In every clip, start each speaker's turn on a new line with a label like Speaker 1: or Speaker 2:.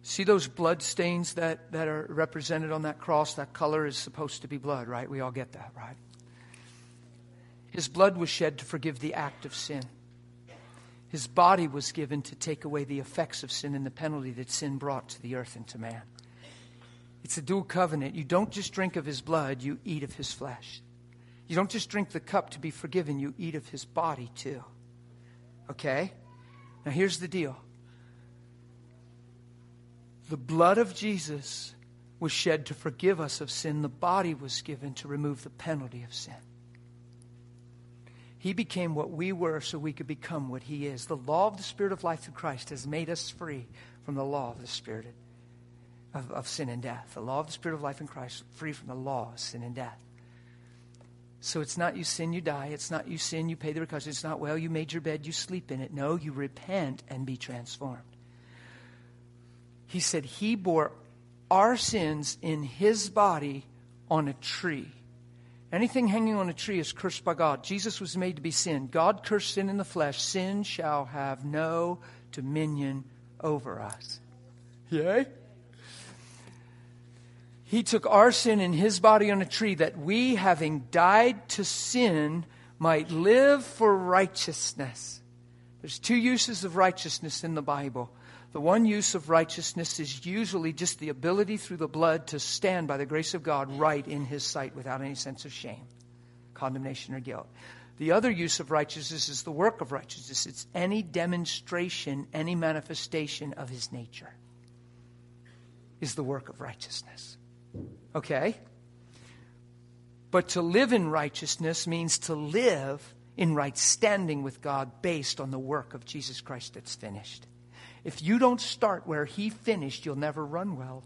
Speaker 1: See those blood stains that are represented on that cross? That color is supposed to be blood, right? We all get that, right? His blood was shed to forgive the act of sin. His body was given to take away the effects of sin and the penalty that sin brought to the earth and to man. It's a dual covenant. You don't just drink of his blood, you eat of his flesh. You don't just drink the cup to be forgiven, you eat of his body too. Okay? Now here's the deal. The blood of Jesus was shed to forgive us of sin. The body was given to remove the penalty of sin. He became what we were so we could become what he is. The law of the Spirit of life through Christ has made us free from the law of the Spirit of sin and death. The law of the Spirit of life in Christ, free from the law of sin and death. So it's not you sin, you die. It's not you sin, you pay the repercussions. It's not, well, you made your bed, you sleep in it. No, you repent and be transformed. He said he bore our sins in his body on a tree. Anything hanging on a tree is cursed by God. Jesus was made to be sin. God cursed sin in the flesh. Sin shall have no dominion over us. Yay? He took our sin in his body on a tree that we, having died to sin, might live for righteousness. There's two uses of righteousness in the Bible. The one use of righteousness is usually just the ability through the blood to stand by the grace of God right in his sight without any sense of shame, condemnation, or guilt. The other use of righteousness is the work of righteousness. It's any demonstration, any manifestation of his nature is the work of righteousness. Okay? But to live in righteousness means to live in right standing with God based on the work of Jesus Christ that's finished. If you don't start where he finished, you'll never run well.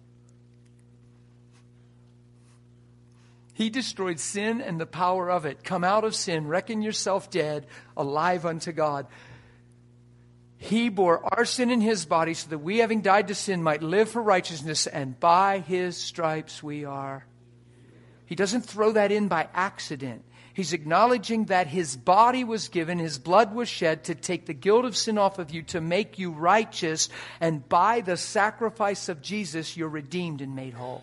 Speaker 1: He destroyed sin and the power of it. Come out of sin, reckon yourself dead, alive unto God. He bore our sin in his body so that we, having died to sin, might live for righteousness, and by his stripes we are. He doesn't throw that in by accident. He's acknowledging that his body was given, his blood was shed to take the guilt of sin off of you, to make you righteous, and by the sacrifice of Jesus, you're redeemed and made whole.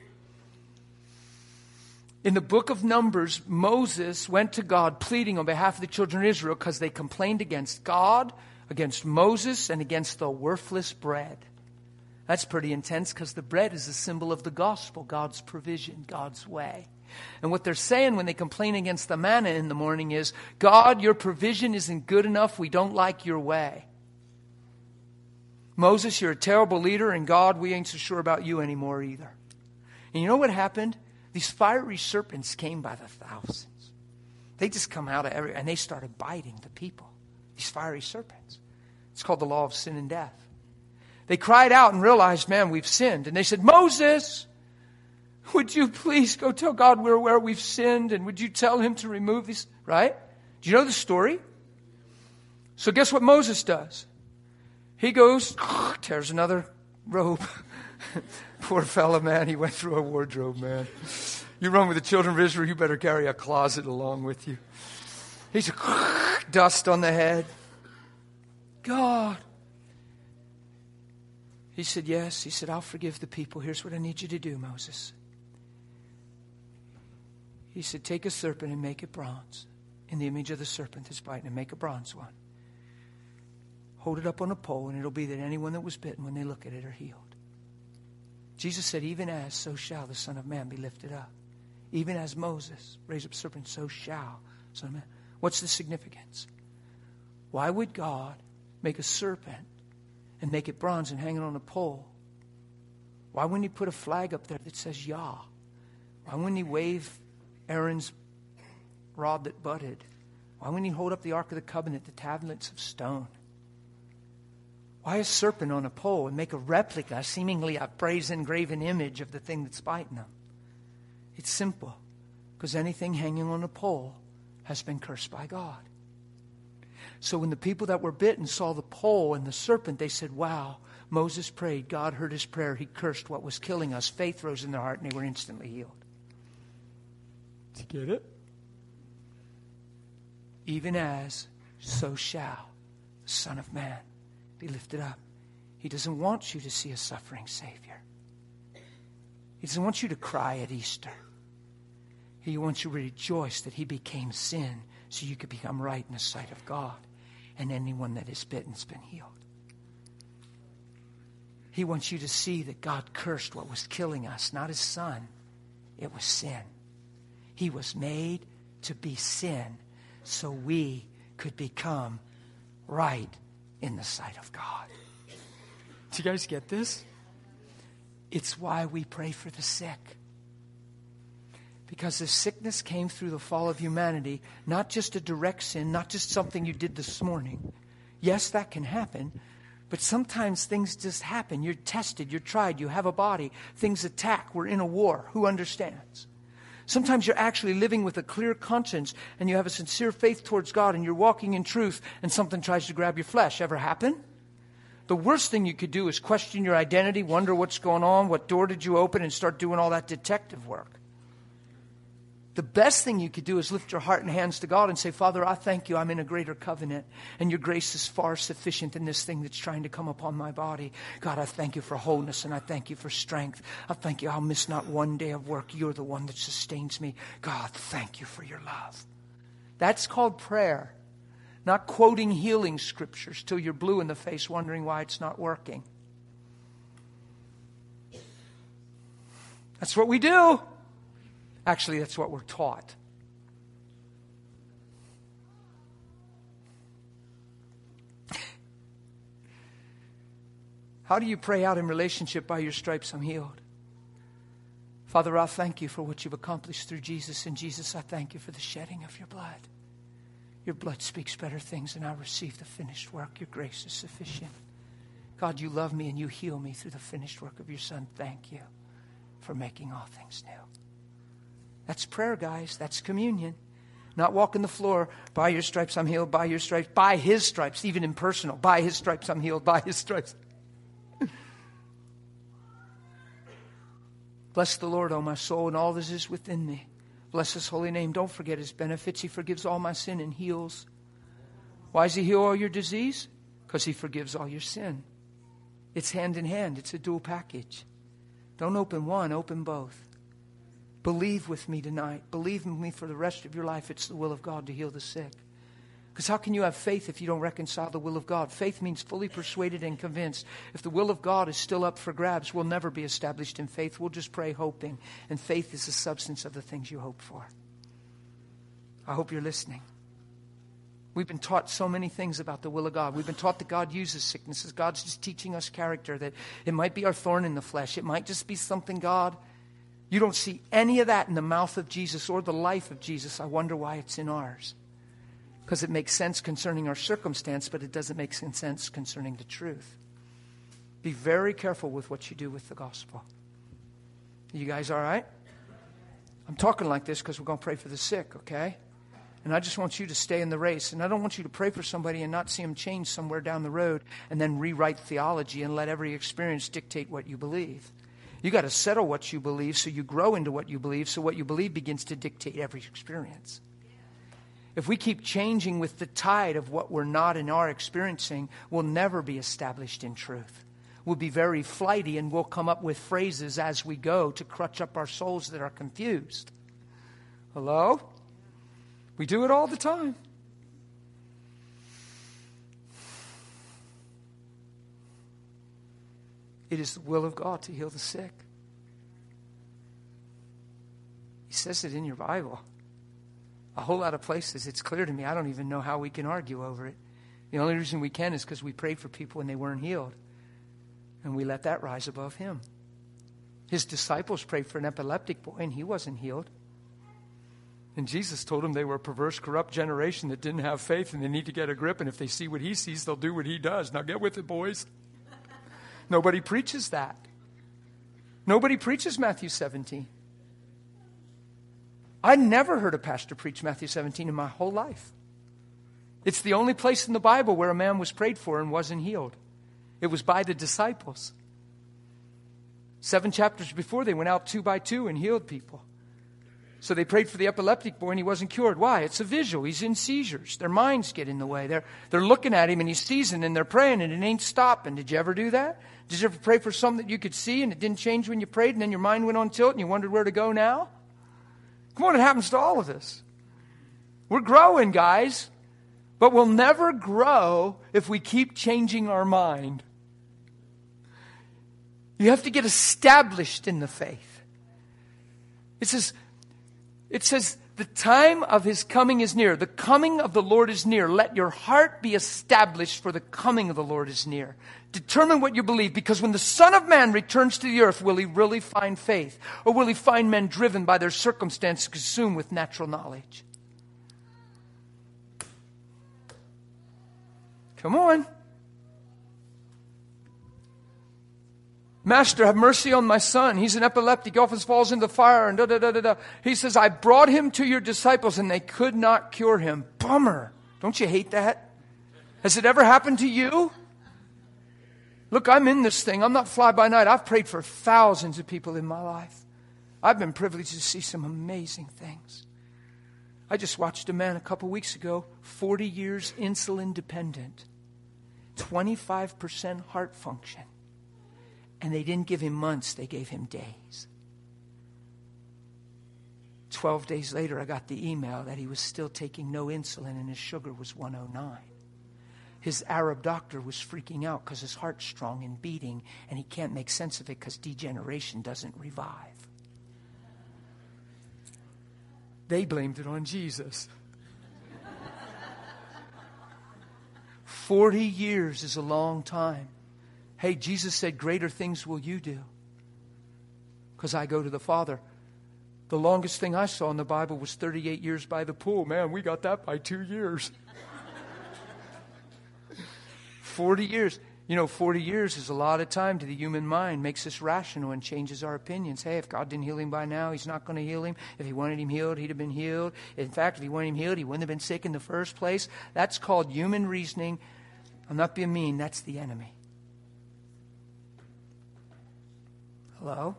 Speaker 1: In the book of Numbers, Moses went to God pleading on behalf of the children of Israel because they complained against God, against Moses, and against the worthless bread. That's pretty intense because the bread is a symbol of the gospel, God's provision, God's way. And what they're saying when they complain against the manna in the morning is, God, your provision isn't good enough. We don't like your way. Moses, you're a terrible leader, and God, we ain't so sure about you anymore either. And you know what happened? These fiery serpents came by the thousands. They just come out of everywhere, and they started biting the people. These fiery serpents. It's called the law of sin and death. They cried out and realized, man, we've sinned. And they said, Moses, would you please go tell God where we've sinned, and would you tell him to remove these? Right? Do you know the story? So guess what Moses does? He goes, tears another robe. Poor fella, man. He went through a wardrobe, man. You run with the children of Israel, you better carry a closet along with you. He's dust on the head. God. He said, yes. He said, I'll forgive the people. Here's what I need you to do, Moses. He said, take a serpent and make it bronze. In the image of the serpent that's biting, and make a bronze one. Hold it up on a pole, and it'll be that anyone that was bitten, when they look at it, are healed. Jesus said, even as, so shall the Son of Man be lifted up. Even as Moses raised up a serpent, so shall the Son of Man. What's the significance? Why would God make a serpent and make it bronze and hang it on a pole? Why wouldn't he put a flag up there that says Yah? Why wouldn't he wave Aaron's rod that budded? Why wouldn't he hold up the Ark of the Covenant, the tablets of stone? Why a serpent on a pole and make a replica, seemingly a brazen graven image of the thing that's biting them? It's simple. Because anything hanging on a pole has been cursed by God. So when the people that were bitten saw the pole and the serpent, they said, wow, Moses prayed. God heard his prayer. He cursed what was killing us. Faith rose in their heart, and they were instantly healed. Did you get it? Even as, so shall the Son of Man be lifted up. He doesn't want you to see a suffering Savior. He doesn't want you to cry at Easter. He wants you to rejoice that he became sin so you could become right in the sight of God. And anyone that is bitten has been healed. He wants you to see that God cursed what was killing us, not his son. It was sin. He was made to be sin so we could become right in the sight of God. Do you guys get this? It's why we pray for the sick. Because the sickness came through the fall of humanity, not just a direct sin, not just something you did this morning. Yes, that can happen, but sometimes things just happen. You're tested, you're tried, you have a body, things attack, we're in a war. Who understands? Sometimes you're actually living with a clear conscience and you have a sincere faith towards God and you're walking in truth and something tries to grab your flesh. Ever happen? The worst thing you could do is question your identity, wonder what's going on, what door did you open, and start doing all that detective work. The best thing you could do is lift your heart and hands to God and say, Father, I thank you. I'm in a greater covenant, and your grace is far sufficient in this thing that's trying to come upon my body. God, I thank you for wholeness, and I thank you for strength. I thank you I'll miss not one day of work. You're the one that sustains me. God, thank you for your love. That's called prayer. Not quoting healing scriptures till you're blue in the face wondering why it's not working. That's what we do. Actually, that's what we're taught. How do you pray out in relationship? By your stripes I'm healed. Father, I thank you for what you've accomplished through Jesus. And Jesus, I thank you for the shedding of your blood. Your blood speaks better things, and I receive the finished work. Your grace is sufficient. God, you love me and you heal me through the finished work of your Son. Thank you for making all things new. That's prayer, guys. That's communion. Not walking the floor. By your stripes I'm healed. By your stripes. By his stripes. Even impersonal. By his stripes I'm healed. By his stripes. Bless the Lord, O my soul, and all that is within me. Bless his holy name. Don't forget his benefits. He forgives all my sin and heals. Why does he heal all your disease? Because he forgives all your sin. It's hand in hand. It's a dual package. Don't open one, open both. Believe with me tonight. Believe in me for the rest of your life. It's the will of God to heal the sick. Because how can you have faith if you don't reconcile the will of God? Faith means fully persuaded and convinced. If the will of God is still up for grabs, we'll never be established in faith. We'll just pray hoping. And faith is the substance of the things you hope for. I hope you're listening. We've been taught so many things about the will of God. We've been taught that God uses sicknesses. God's just teaching us character, that it might be our thorn in the flesh. It might just be something, God. You don't see any of that in the mouth of Jesus or the life of Jesus. I wonder why it's in ours. Because it makes sense concerning our circumstance, but it doesn't make sense concerning the truth. Be very careful with what you do with the gospel. You guys all right? I'm talking like this because we're going to pray for the sick, okay? And I just want you to stay in the race. And I don't want you to pray for somebody and not see them change somewhere down the road and then rewrite theology and let every experience dictate what you believe. You got to settle what you believe so you grow into what you believe, so what you believe begins to dictate every experience. If we keep changing with the tide of what we're not and are experiencing, we'll never be established in truth. We'll be very flighty and we'll come up with phrases as we go to crutch up our souls that are confused. Hello? We do it all the time. It is the will of God to heal the sick. He says it in your Bible. A whole lot of places. It's clear to me. I don't even know how we can argue over it. The only reason we can is because we prayed for people and they weren't healed. And we let that rise above him. His disciples prayed for an epileptic boy and he wasn't healed. And Jesus told them they were a perverse, corrupt generation that didn't have faith and they need to get a grip. And if they see what he sees, they'll do what he does. Now get with it, boys. Nobody preaches that. Nobody preaches Matthew 17. I never heard a pastor preach Matthew 17 in my whole life. It's the only place in the Bible where a man was prayed for and wasn't healed. It was by the disciples. 7 chapters before, they went out 2 by 2 and healed people. So they prayed for the epileptic boy and he wasn't cured. Why? It's a visual. He's in seizures. Their minds get in the way. They're looking at him and he's seizing and they're praying and it ain't stopping. Did you ever do that? Did you ever pray for something that you could see and it didn't change when you prayed and then your mind went on tilt and you wondered where to go now? Come on, it happens to all of us. We're growing, guys. But we'll never grow if we keep changing our mind. You have to get established in the faith. It says, the time of his coming is near. The coming of the Lord is near. Let your heart be established, for the coming of the Lord is near. Determine what you believe, because when the Son of Man returns to the earth, will he really find faith? Or will he find men driven by their circumstances, consumed with natural knowledge? Come on. Master, have mercy on my son. He's an epileptic. He often falls into the fire and da-da-da-da-da. He says, I brought him to your disciples and they could not cure him. Bummer. Don't you hate that? Has it ever happened to you? Look, I'm in this thing. I'm not fly by night. I've prayed for thousands of people in my life. I've been privileged to see some amazing things. I just watched a man a couple weeks ago, 40 years insulin dependent, 25% heart function. And they didn't give him months, they gave him days. 12 days later, I got the email that he was still taking no insulin and his sugar was 109. His Arab doctor was freaking out because his heart's strong and beating and he can't make sense of it because degeneration doesn't revive. They blamed it on Jesus. 40 years is a long time. Hey, Jesus said, greater things will you do because I go to the Father. The longest thing I saw in the Bible was 38 years by the pool. Man, we got that by 2 years. 40 years. 40 years is a lot of time to the human mind. Makes us rational and changes our opinions. Hey, if God didn't heal him by now, he's not going to heal him. If he wanted him healed, he'd have been healed. In fact, if he wanted him healed, he wouldn't have been sick in the first place. That's called human reasoning. I'm not being mean. That's the enemy. Hello?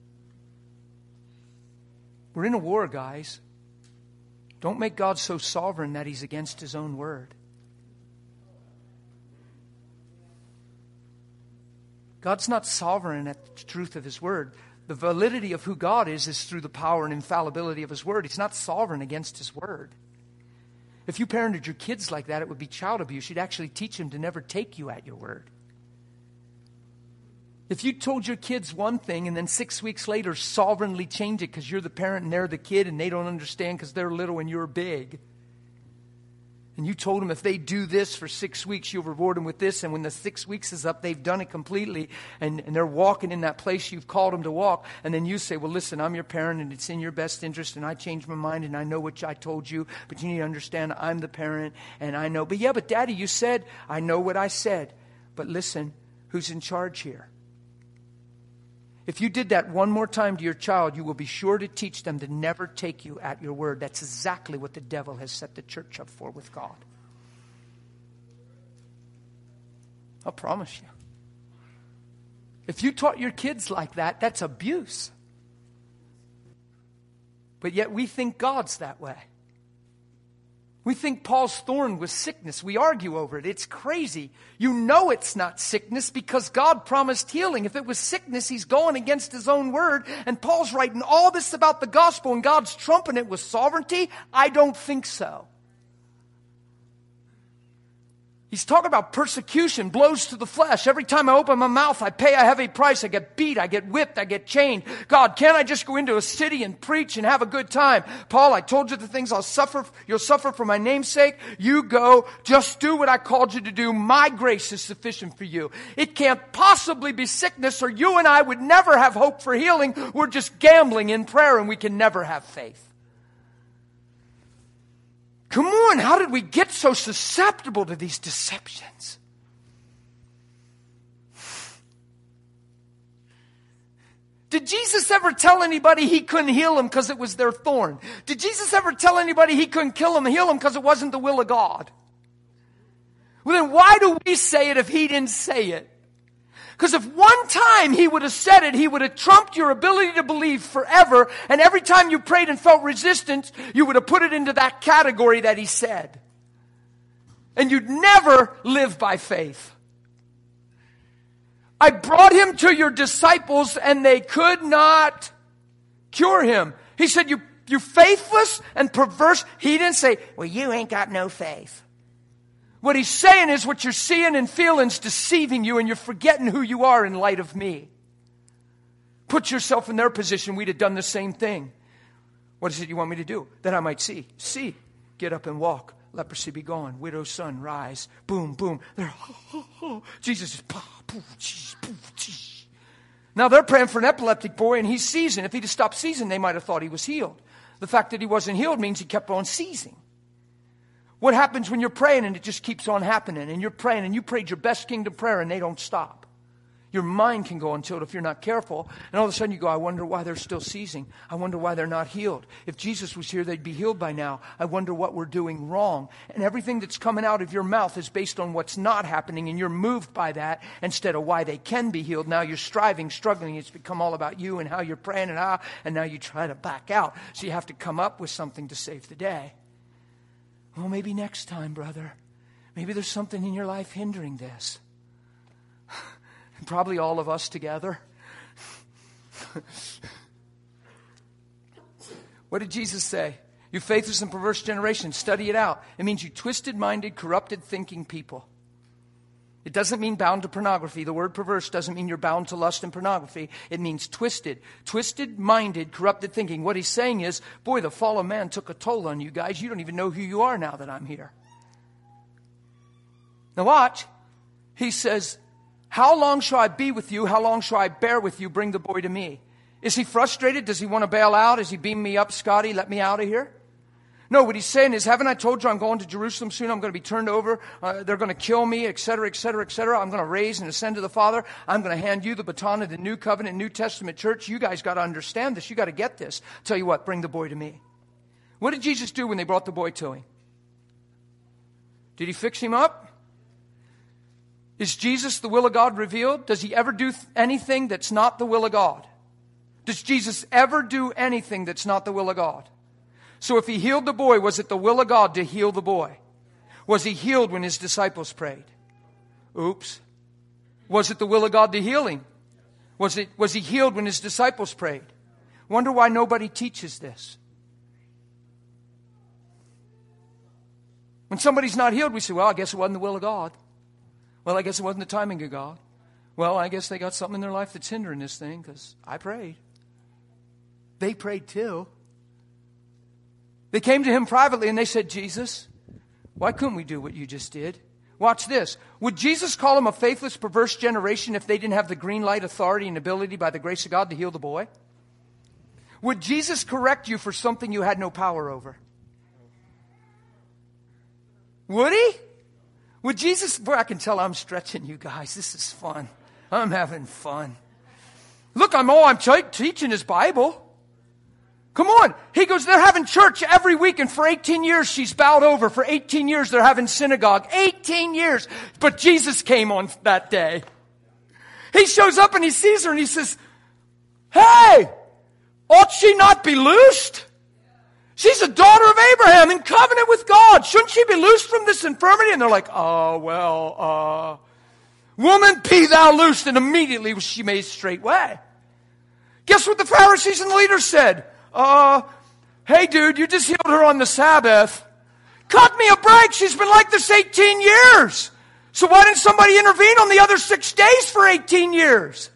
Speaker 1: We're in a war, guys. Don't make God so sovereign that he's against his own word. God's not sovereign at the truth of his word. The validity of who God is through the power and infallibility of his word. He's not sovereign against his word. If you parented your kids like that, it would be child abuse. You'd actually teach them to never take you at your word. If you told your kids one thing and then 6 weeks later sovereignly change it because you're the parent and they're the kid and they don't understand because they're little and you're big. And you told them if they do this for 6 weeks, you'll reward them with this. And when the 6 weeks is up, they've done it completely. And they're walking in that place you've called them to walk. And then you say, well, listen, I'm your parent and it's in your best interest. And I changed my mind and I know what I told you. But you need to understand I'm the parent and I know. But Daddy, you said, I know what I said. But listen, who's in charge here? If you did that one more time to your child, you will be sure to teach them to never take you at your word. That's exactly what the devil has set the church up for with God. I'll promise you. If you taught your kids like that, that's abuse. But yet we think God's that way. We think Paul's thorn was sickness. We argue over it. It's crazy. You know it's not sickness because God promised healing. If it was sickness, he's going against his own word. And Paul's writing all this about the gospel and God's trumping it with sovereignty. I don't think so. He's talking about persecution, blows to the flesh. Every time I open my mouth, I pay a heavy price. I get beat, I get whipped, I get chained. God, can't I just go into a city and preach and have a good time? Paul, I told you the things you'll suffer for my name's sake. You go, just do what I called you to do. My grace is sufficient for you. It can't possibly be sickness or you and I would never have hope for healing. We're just gambling in prayer and we can never have faith. Come on, how did we get so susceptible to these deceptions? Did Jesus ever tell anybody he couldn't heal them because it was their thorn? Did Jesus ever tell anybody he couldn't heal them because it wasn't the will of God? Well, then why do we say it if he didn't say it? Because if one time he would have said it, he would have trumped your ability to believe forever. And every time you prayed and felt resistance, you would have put it into that category that he said. And you'd never live by faith. I brought him to your disciples and they could not cure him. He said, you faithless and perverse. He didn't say, well, you ain't got no faith. What he's saying is what you're seeing and feeling is deceiving you and you're forgetting who you are in light of me. Put yourself in their position. We'd have done the same thing. What is it you want me to do? That I might see. See. Get up and walk. Leprosy be gone. Widow's son rise. Boom, boom. They're, Jesus is, now they're praying for an epileptic boy and he's seizing. If he'd have stopped seizing, they might have thought he was healed. The fact that he wasn't healed means he kept on seizing. What happens when you're praying and it just keeps on happening and you're praying and you prayed your best kingdom prayer and they don't stop? Your mind can go until if you're not careful. And all of a sudden you go, I wonder why they're still seizing. I wonder why they're not healed. If Jesus was here, they'd be healed by now. I wonder what we're doing wrong. And everything that's coming out of your mouth is based on what's not happening. And you're moved by that instead of why they can be healed. Now you're striving, struggling. It's become all about you and how you're praying and now you try to back out. So you have to come up with something to save the day. Well, maybe next time, brother. Maybe there's something in your life hindering this. And probably all of us together. What did Jesus say? You faithless and perverse generation, study it out. It means you twisted-minded, corrupted thinking people. It doesn't mean bound to pornography. The word perverse doesn't mean you're bound to lust and pornography. It means twisted. Twisted-minded, corrupted thinking. What he's saying is, boy, the fall of man took a toll on you guys. You don't even know who you are now that I'm here. Now watch. He says, how long shall I be with you? How long shall I bear with you? Bring the boy to me. Is he frustrated? Does he want to bail out? Is he beam me up, Scotty? Let me out of here? No, what he's saying is, haven't I told you I'm going to Jerusalem soon? I'm going to be turned over. They're going to kill me, etc., etc., etc. I'm going to raise and ascend to the Father. I'm going to hand you the baton of the New Covenant, New Testament church. You guys got to understand this. You got to get this. Tell you what, bring the boy to me. What did Jesus do when they brought the boy to him? Did he fix him up? Is Jesus the will of God revealed? Does he ever do anything that's not the will of God? Does Jesus ever do anything that's not the will of God? So if he healed the boy, was it the will of God to heal the boy? Was he healed when his disciples prayed? Oops. Was it the will of God to heal him? Was he healed when his disciples prayed? Wonder why nobody teaches this. When somebody's not healed, we say, well, I guess it wasn't the will of God. Well, I guess it wasn't the timing of God. Well, I guess they got something in their life that's hindering this thing because I prayed. They prayed too. They came to him privately and they said, Jesus, why couldn't we do what you just did? Watch this. Would Jesus call them a faithless, perverse generation if they didn't have the green light, authority, and ability by the grace of God to heal the boy? Would Jesus correct you for something you had no power over? Would he? Would Jesus? Boy, I can tell I'm stretching you guys. This is fun. I'm having fun. Look, I'm teaching his Bible. Come on. He goes, they're having church every week, and for 18 years she's bowed over. For 18 years they're having synagogue. 18 years. But Jesus came on that day. He shows up and he sees her and he says, hey, ought she not be loosed? She's a daughter of Abraham in covenant with God. Shouldn't she be loosed from this infirmity? And they're like, woman, be thou loosed. And immediately she made straight way. Guess what the Pharisees and the leaders said? Hey dude, you just healed her on the Sabbath. Cut me a break. She's been like this 18 years. So why didn't somebody intervene on the other 6 days for 18 years?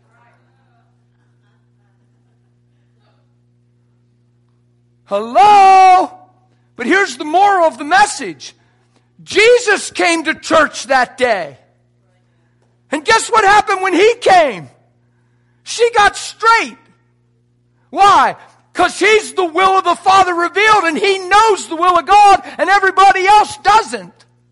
Speaker 1: Hello? But here's the moral of the message. Jesus came to church that day. And guess what happened when he came? She got straight. Why? Because he's the will of the Father revealed and he knows the will of God and everybody else doesn't.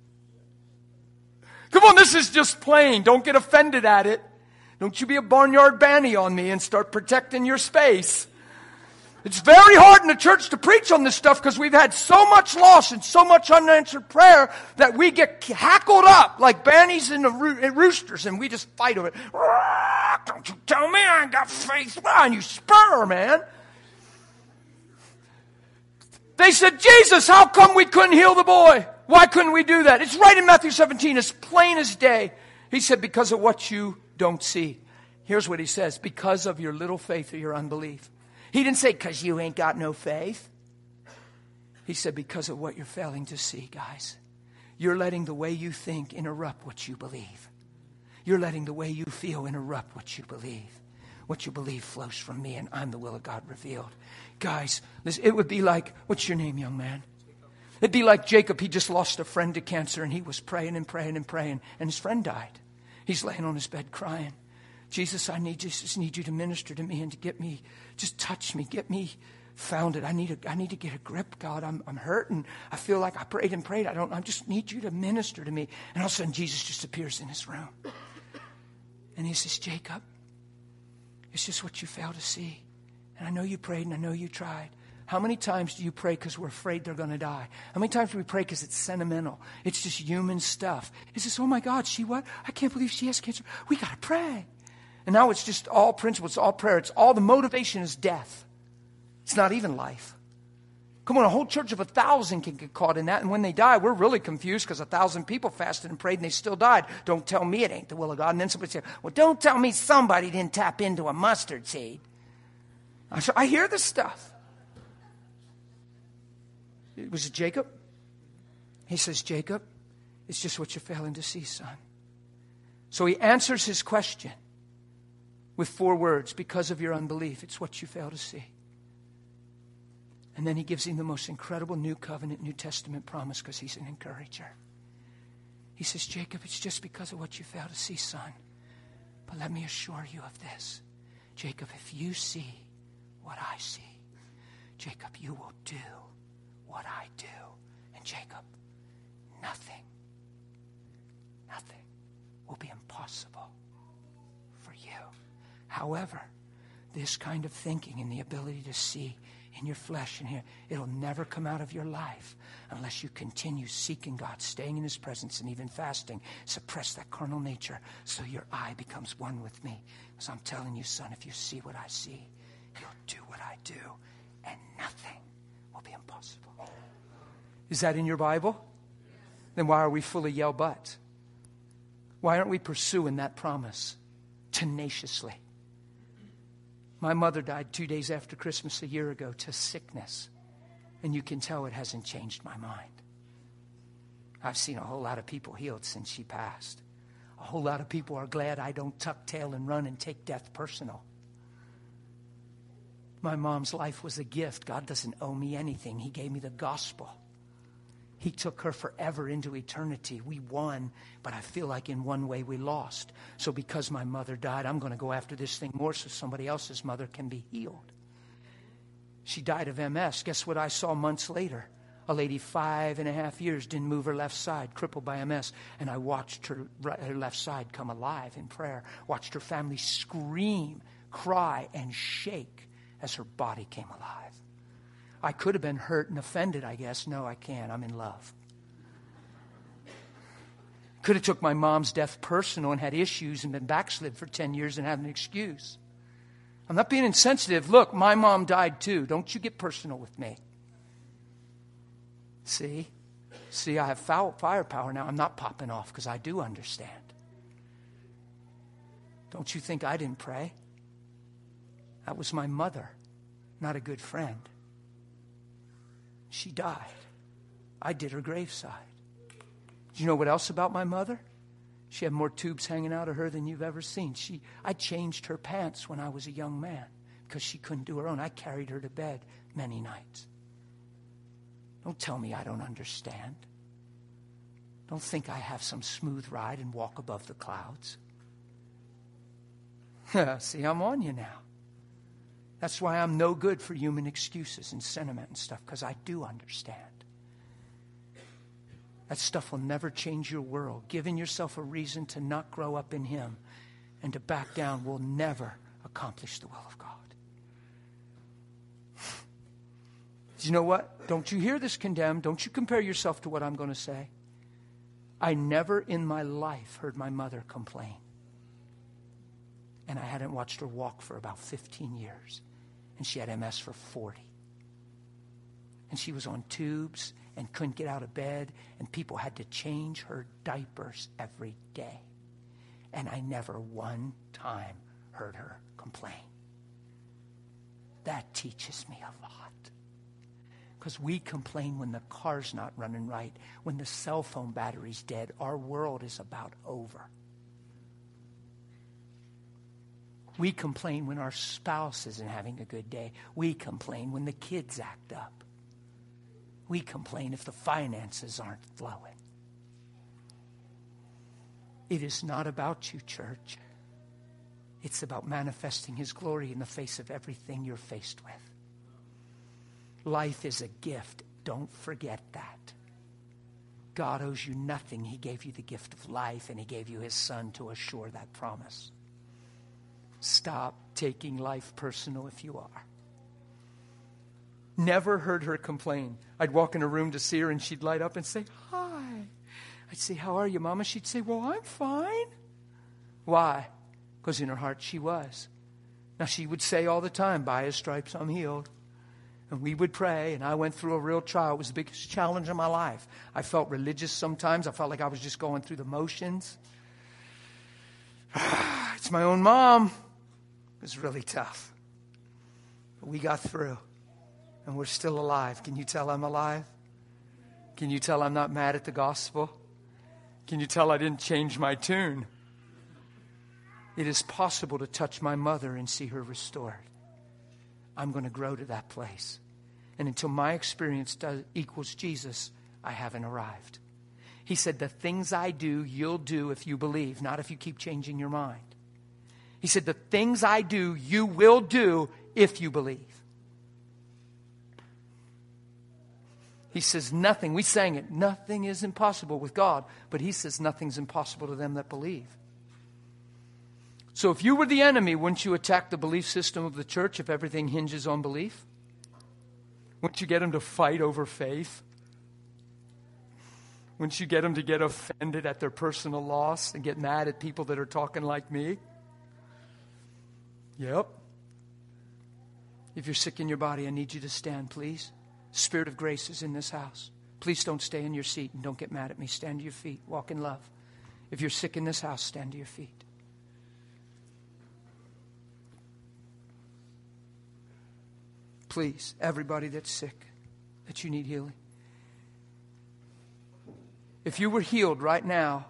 Speaker 1: Come on, this is just plain. Don't get offended at it. Don't you be a barnyard banny on me and start protecting your space. It's very hard in the church to preach on this stuff because we've had so much loss and so much unanswered prayer that we get hackled up like bannies and roosters, and we just fight over it. Don't you tell me I ain't got faith. And you spur, man. They said, Jesus, how come we couldn't heal the boy? Why couldn't we do that? It's right in Matthew 17, as plain as day. He said, because of what you don't see. Here's what he says, because of your little faith or your unbelief. He didn't say, because you ain't got no faith. He said, because of what you're failing to see, guys. You're letting the way you think interrupt what you believe. You're letting the way you feel interrupt what you believe. What you believe flows from me, and I'm the will of God revealed. Guys, listen, it would be like, what's your name, young man? It'd be like Jacob. He just lost a friend to cancer, and he was praying and praying and praying, and his friend died. He's laying on his bed crying. Jesus, I just need you to minister to me and to get me, just touch me, get me founded. I need to get a grip, God. I'm hurting. I feel like I prayed and prayed. I just need you to minister to me. And all of a sudden, Jesus just appears in his room. And he says, Jacob, it's just what you fail to see. And I know you prayed and I know you tried. How many times do you pray because we're afraid they're going to die? How many times do we pray because it's sentimental? It's just human stuff. It's just, oh my God, she what? I can't believe she has cancer. We got to pray. And now it's just all principle. It's all prayer. It's all the motivation is death. It's not even life. Come on, a whole church of 1,000 can get caught in that. And when they die, we're really confused because 1,000 people fasted and prayed and they still died. Don't tell me it ain't the will of God. And then somebody said, well, don't tell me somebody didn't tap into a mustard seed. I hear this stuff. Was it Jacob? He says, Jacob, it's just what you're failing to see, son. So he answers his question with 4 words, because of your unbelief. It's what you fail to see. And then he gives him the most incredible New Covenant, New Testament promise because he's an encourager. He says, Jacob, it's just because of what you fail to see, son. But let me assure you of this. Jacob, if you see what I see, Jacob, you will do what I do. And Jacob, nothing will be impossible for you. However, this kind of thinking and the ability to see in your flesh and here, it'll never come out of your life unless you continue seeking God, staying in his presence and even fasting. Suppress that carnal nature so your eye becomes one with me. Because I'm telling you, son, if you see what I see, you'll do what I do, and nothing will be impossible. Is that in your Bible? Then why are we full of yell but? Why aren't we pursuing that promise tenaciously? My mother died 2 days after Christmas a year ago to sickness. And you can tell it hasn't changed my mind. I've seen a whole lot of people healed since she passed. A whole lot of people are glad I don't tuck tail and run and take death personal. My mom's life was a gift. God doesn't owe me anything. He gave me the gospel. He took her forever into eternity. We won, but I feel like in one way we lost. So because my mother died, I'm going to go after this thing more so somebody else's mother can be healed. She died of MS. Guess what I saw months later? A lady 5.5 years didn't move her left side, crippled by MS. And I watched her left side come alive in prayer. Watched her family scream, cry, and shake as her body came alive. I could have been hurt and offended, I guess. No, I can't. I'm in love. Could have took my mom's death personal and had issues and been backslid for 10 years and had an excuse. I'm not being insensitive. Look, my mom died too. Don't you get personal with me. See, I have firepower now. I'm not popping off because I do understand. Don't you think I didn't pray? That was my mother, not a good friend. She died. I did her graveside. Do you know what else about my mother? She had more tubes hanging out of her than you've ever seen. I changed her pants when I was a young man because she couldn't do her own. I carried her to bed many nights. Don't tell me I don't understand. Don't think I have some smooth ride and walk above the clouds. See, I'm on you now. That's why I'm no good for human excuses and sentiment and stuff, because I do understand. That stuff will never change your world. Giving yourself a reason to not grow up in him and to back down will never accomplish the will of God. Do you know what? Don't you hear this condemned. Don't you compare yourself to what I'm going to say. I never in my life heard my mother complain. And I hadn't watched her walk for about 15 years. And she had MS for 40. And she was on tubes and couldn't get out of bed. And people had to change her diapers every day. And I never one time heard her complain. That teaches me a lot. Because we complain when the car's not running right, when the cell phone battery's dead. Our world is about over. We complain when our spouse isn't having a good day. We complain when the kids act up. We complain if the finances aren't flowing. It is not about you, church. It's about manifesting His glory in the face of everything you're faced with. Life is a gift. Don't forget that. God owes you nothing. He gave you the gift of life, and He gave you His Son to assure that promise. Stop taking life personal if you are. Never heard her complain. I'd walk in a room to see her, and she'd light up and say, "Hi." I'd say, "How are you, Mama?" She'd say, "Well, I'm fine." Why? Because in her heart she was. Now, she would say all the time, "By His stripes I'm healed." And we would pray, and I went through a real trial. It was the biggest challenge of my life. I felt religious sometimes. I felt like I was just going through the motions. It's my own mom. It was really tough. But we got through, and we're still alive. Can you tell I'm alive? Can you tell I'm not mad at the gospel? Can you tell I didn't change my tune? It is possible to touch my mother and see her restored. I'm going to grow to that place. And until my experience equals Jesus, I haven't arrived. He said, the things I do, you'll do if you believe, not if you keep changing your mind. He said, the things I do, you will do if you believe. He says nothing, we sang it, nothing is impossible with God. But He says nothing's impossible to them that believe. So if you were the enemy, wouldn't you attack the belief system of the church if everything hinges on belief? Wouldn't you get them to fight over faith? Wouldn't you get them to get offended at their personal loss and get mad at people that are talking like me? Yep. If you're sick in your body, I need you to stand, please. Spirit of grace is in this house. Please don't stay in your seat and don't get mad at me. Stand to your feet. Walk in love. If you're sick in this house, stand to your feet. Please, everybody that's sick, that you need healing. If you were healed right now,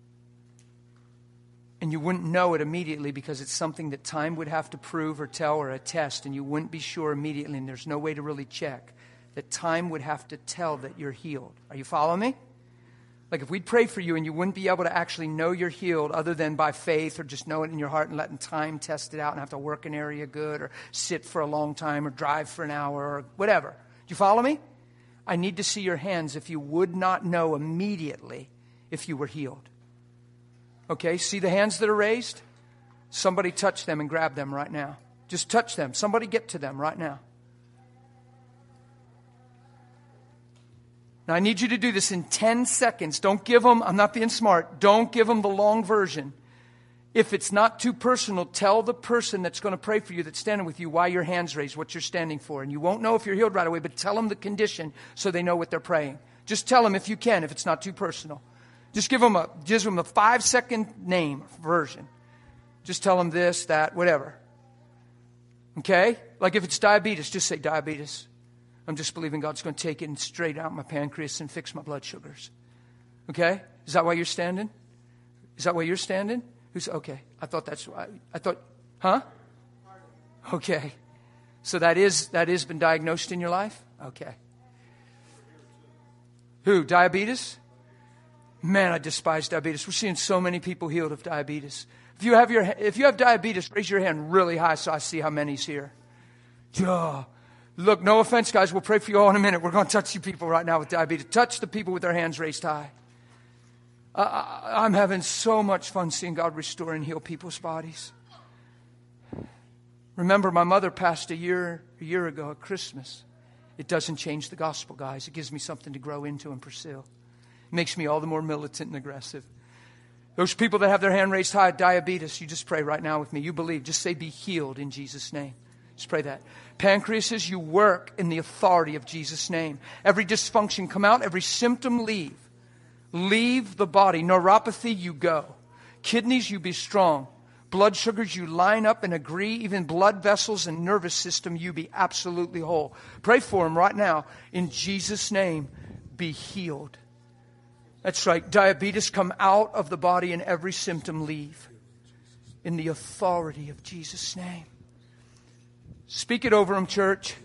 Speaker 1: and you wouldn't know it immediately because it's something that time would have to prove or tell or attest, and you wouldn't be sure immediately, and there's no way to really check, that time would have to tell that you're healed. Are you following me? Like if we'd pray for you and you wouldn't be able to actually know you're healed other than by faith or just know it in your heart and letting time test it out and have to work an area good or sit for a long time or drive for an hour or whatever. Do you follow me? I need to see your hands if you would not know immediately if you were healed. Okay, see the hands that are raised? Somebody touch them and grab them right now. Just touch them. Somebody get to them right now. Now, I need you to do this in 10 seconds. Don't give them, I'm not being smart, don't give them the long version. If it's not too personal, tell the person that's going to pray for you, that's standing with you, why your hand's raised, what you're standing for. And you won't know if you're healed right away, but tell them the condition so they know what they're praying. Just tell them if you can, if it's not too personal. Just give them a 5-second name version. Just tell them this, that, whatever. Okay? Like if it's diabetes, just say diabetes. I'm just believing God's going to take it and straighten out my pancreas and fix my blood sugars. Okay? Is that why you're standing? Is that why you're standing? Okay. I thought that's why. Huh? Okay. So that is been diagnosed in your life? Okay. Who? Diabetes? Man, I despise diabetes. We're seeing so many people healed of diabetes. If you have diabetes, raise your hand really high so I see how many's here. Yeah. Look, no offense, guys. We'll pray for you all in a minute. We're going to touch you people right now with diabetes. Touch the people with their hands raised high. I'm having so much fun seeing God restore and heal people's bodies. Remember, my mother passed a year ago at Christmas. It doesn't change the gospel, guys. It gives me something to grow into and pursue. It makes me all the more militant and aggressive. Those people that have their hand raised high, diabetes, you just pray right now with me. You believe. Just say, be healed in Jesus' name. Just pray that. Pancreases, you work in the authority of Jesus' name. Every dysfunction come out. Every symptom leave. Leave the body. Neuropathy, you go. Kidneys, you be strong. Blood sugars, you line up and agree. Even blood vessels and nervous system, you be absolutely whole. Pray for them right now. In Jesus' name, be healed. That's right. Diabetes, come out of the body and every symptom leave. In the authority of Jesus' name. Speak it over them, church.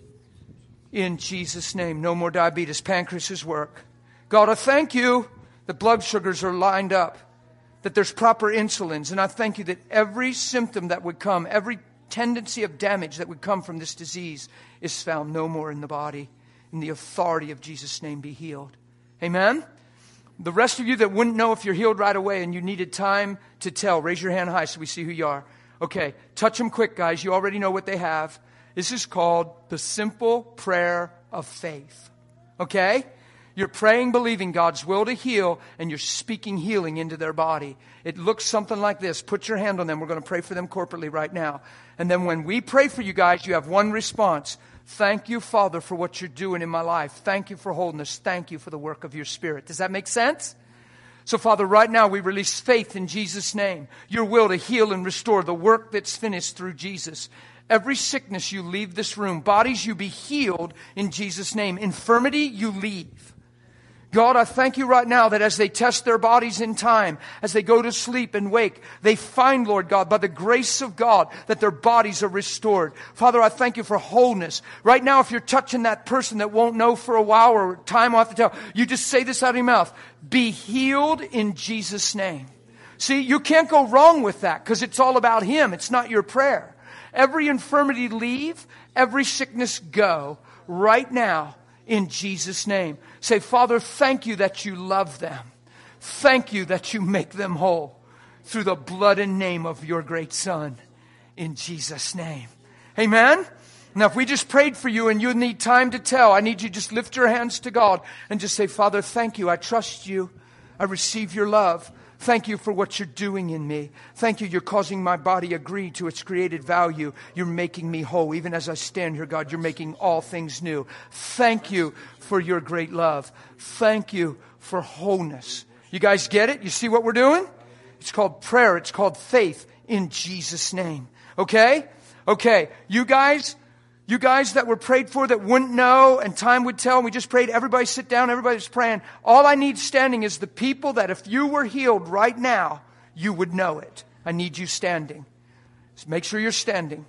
Speaker 1: In Jesus' name. No more diabetes. Pancreases work. God, I thank you that blood sugars are lined up. That there's proper insulins. And I thank you that every symptom that would come, every tendency of damage that would come from this disease is found no more in the body. In the authority of Jesus' name, be healed. Amen? The rest of you that wouldn't know if you're healed right away and you needed time to tell, raise your hand high so we see who you are. Okay, touch them quick, guys. You already know what they have. This is called the simple prayer of faith. Okay? You're praying, believing God's will to heal, and you're speaking healing into their body. It looks something like this. Put your hand on them. We're going to pray for them corporately right now. And then when we pray for you guys, you have one response. Thank you, Father, for what you're doing in my life. Thank you for holding us. Thank you for the work of your Spirit. Does that make sense? So, Father, right now we release faith in Jesus' name. Your will to heal and restore the work that's finished through Jesus. Every sickness, you leave this room. Bodies, you be healed in Jesus' name. Infirmity, you leave. God, I thank you right now that as they test their bodies in time, as they go to sleep and wake, they find, Lord God, by the grace of God, that their bodies are restored. Father, I thank you for wholeness. Right now, if you're touching that person that won't know for a while or time off to tell, you just say this out of your mouth. Be healed in Jesus' name. See, you can't go wrong with that because it's all about Him. It's not your prayer. Every infirmity leave, every sickness go right now. In Jesus' name. Say, Father, thank you that you love them. Thank you that you make them whole through the blood and name of your great Son. In Jesus' name. Amen? Now, if we just prayed for you and you need time to tell, I need you to just lift your hands to God and just say, Father, thank you. I trust you. I receive your love. Thank you for what you're doing in me. Thank you. You're causing my body agree to its created value. You're making me whole. Even as I stand here, God, you're making all things new. Thank you for your great love. Thank you for wholeness. You guys get it? You see what we're doing? It's called prayer. It's called faith in Jesus' name. Okay? Okay. You guys that were prayed for that wouldn't know and time would tell, and we just prayed, everybody sit down, everybody's praying. All I need standing is the people that if you were healed right now, you would know it. I need you standing. So make sure you're standing.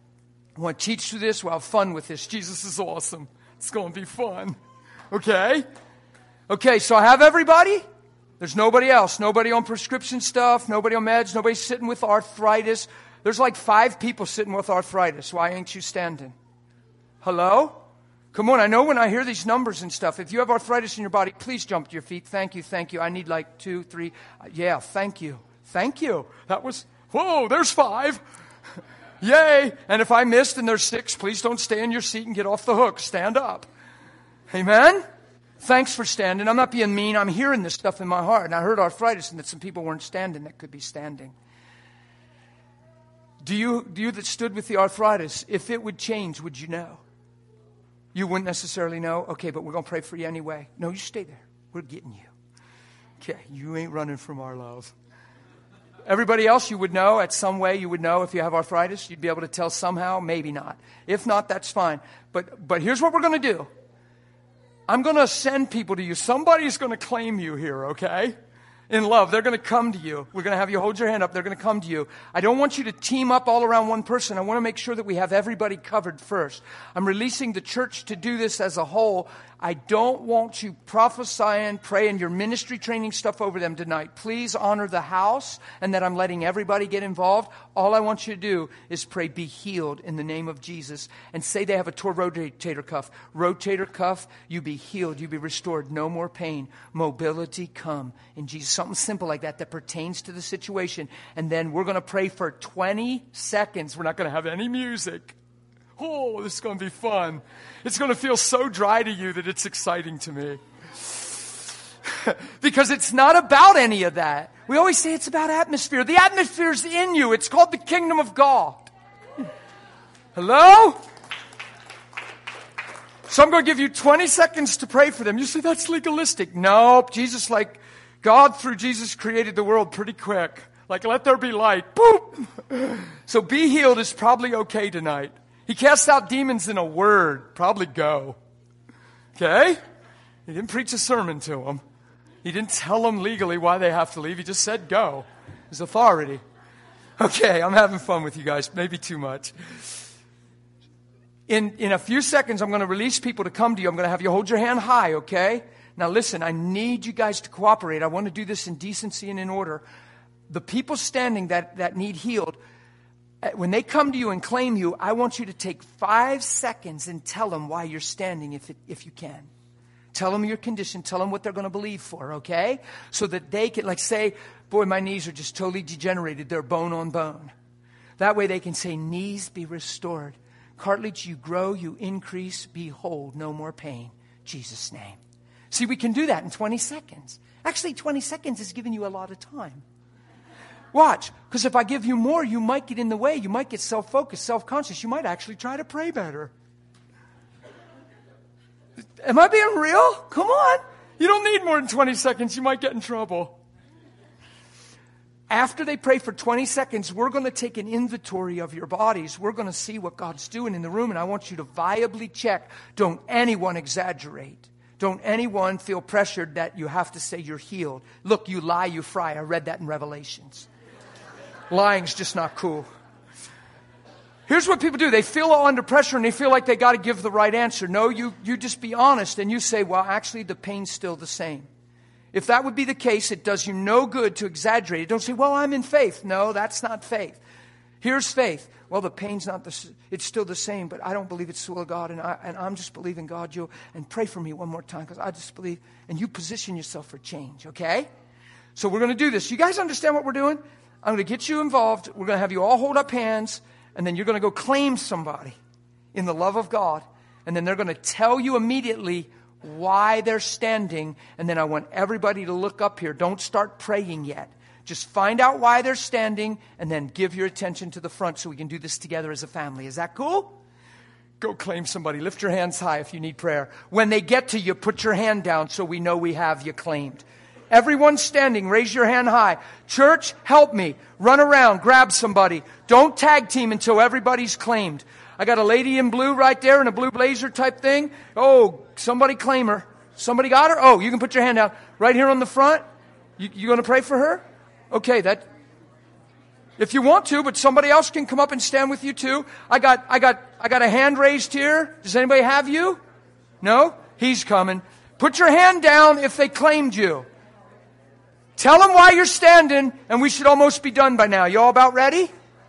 Speaker 1: I want to teach you this. We'll have fun with this. Jesus is awesome. It's going to be fun. Okay? Okay, so I have everybody. There's nobody else. Nobody on prescription stuff. Nobody on meds. Nobody sitting with arthritis. There's like 5 people sitting with arthritis. Why ain't you standing? Hello? Come on, I know when I hear these numbers and stuff, if you have arthritis in your body, please jump to your feet. Thank you, thank you. I need like 2, 3. Yeah, thank you. Thank you. That was, whoa, there's 5. Yay. And if I missed and there's 6, please don't stay in your seat and get off the hook. Stand up. Amen? Thanks for standing. I'm not being mean. I'm hearing this stuff in my heart. And I heard arthritis and that some people weren't standing that could be standing. Do you that stood with the arthritis, if it would change, would you know? You wouldn't necessarily know? Okay, but we're going to pray for you anyway. No, you stay there. We're getting you. Okay, you ain't running from our love. Everybody else you would know, at some way you would know if you have arthritis. You'd be able to tell somehow, maybe not. If not, that's fine. But here's what we're going to do. I'm going to send people to you. Somebody's going to claim you here, okay? In love, they're going to come to you. We're going to have you hold your hand up. They're going to come to you. I don't want you to team up all around one person. I want to make sure that we have everybody covered first. I'm releasing the church to do this as a whole. I don't want you prophesying, praying your ministry training stuff over them tonight. Please honor the house and that I'm letting everybody get involved. All I want you to do is pray, be healed in the name of Jesus. And say they have a torn rotator cuff. Rotator cuff, you be healed, you be restored. No more pain. Mobility come in Jesus. Something simple like that pertains to the situation. And then we're going to pray for 20 seconds. We're not going to have any music. Oh, this is going to be fun. It's going to feel so dry to you that it's exciting to me. Because it's not about any of that. We always say it's about atmosphere. The atmosphere is in you. It's called the kingdom of God. Hello? So I'm going to give you 20 seconds to pray for them. You say, that's legalistic. No, Jesus, like God through Jesus created the world pretty quick. Like, let there be light. Boop! So be healed is probably okay tonight. He cast out demons in a word. Probably go. Okay? He didn't preach a sermon to them. He didn't tell them legally why they have to leave. He just said go. His authority. Okay, I'm having fun with you guys. Maybe too much. In a few seconds, I'm going to release people to come to you. I'm going to have you hold your hand high, okay? Now listen, I need you guys to cooperate. I want to do this in decency and in order. The people standing that need healed, when they come to you and claim you, I want you to take 5 seconds and tell them why you're standing if you can. Tell them your condition. Tell them what they're going to believe for, okay? So that they can, like say, boy, my knees are just totally degenerated. They're bone on bone. That way they can say, knees be restored. Cartilage, you grow, you increase, behold, no more pain. Jesus' name. See, we can do that in 20 seconds. Actually, 20 seconds is giving you a lot of time. Watch, because if I give you more, you might get in the way. You might get self-focused, self-conscious. You might actually try to pray better. Am I being real? Come on. You don't need more than 20 seconds. You might get in trouble. After they pray for 20 seconds, we're going to take an inventory of your bodies. We're going to see what God's doing in the room, and I want you to viably check. Don't anyone exaggerate. Don't anyone feel pressured that you have to say you're healed. Look, you lie, you fry. I read that in Revelations. Lying's just not cool. Here's what people do. They feel all under pressure and they feel like they got to give the right answer. No, you just be honest and you say, well, actually the pain's still the same. If that would be the case, it does you no good to exaggerate it. Don't say, well, I'm in faith. No, that's not faith. Here's faith. Well, the pain's not it's still the same, but I don't believe it's the will of God, and I'm just believing God. And pray for me one more time, because I just believe, and you position yourself for change, okay? So we're going to do this. You guys understand what we're doing? I'm going to get you involved. We're going to have you all hold up hands, and then you're going to go claim somebody in the love of God, and then they're going to tell you immediately why they're standing, and then I want everybody to look up here. Don't start praying yet. Just find out why they're standing, and then give your attention to the front so we can do this together as a family. Is that cool? Go claim somebody. Lift your hands high if you need prayer. When they get to you, put your hand down so we know we have you claimed. Everyone standing, raise your hand high. Church, help me. Run around, grab somebody. Don't tag team until everybody's claimed. I got a lady in blue right there in a blue blazer type thing. Oh, somebody claim her. Somebody got her? Oh, you can put your hand down. Right here on the front. You going to pray for her? Okay, if you want to, but somebody else can come up and stand with you too. I got a hand raised here. Does anybody have you? No? He's coming. Put your hand down if they claimed you. Tell them why you're standing, and we should almost be done by now. You all about ready?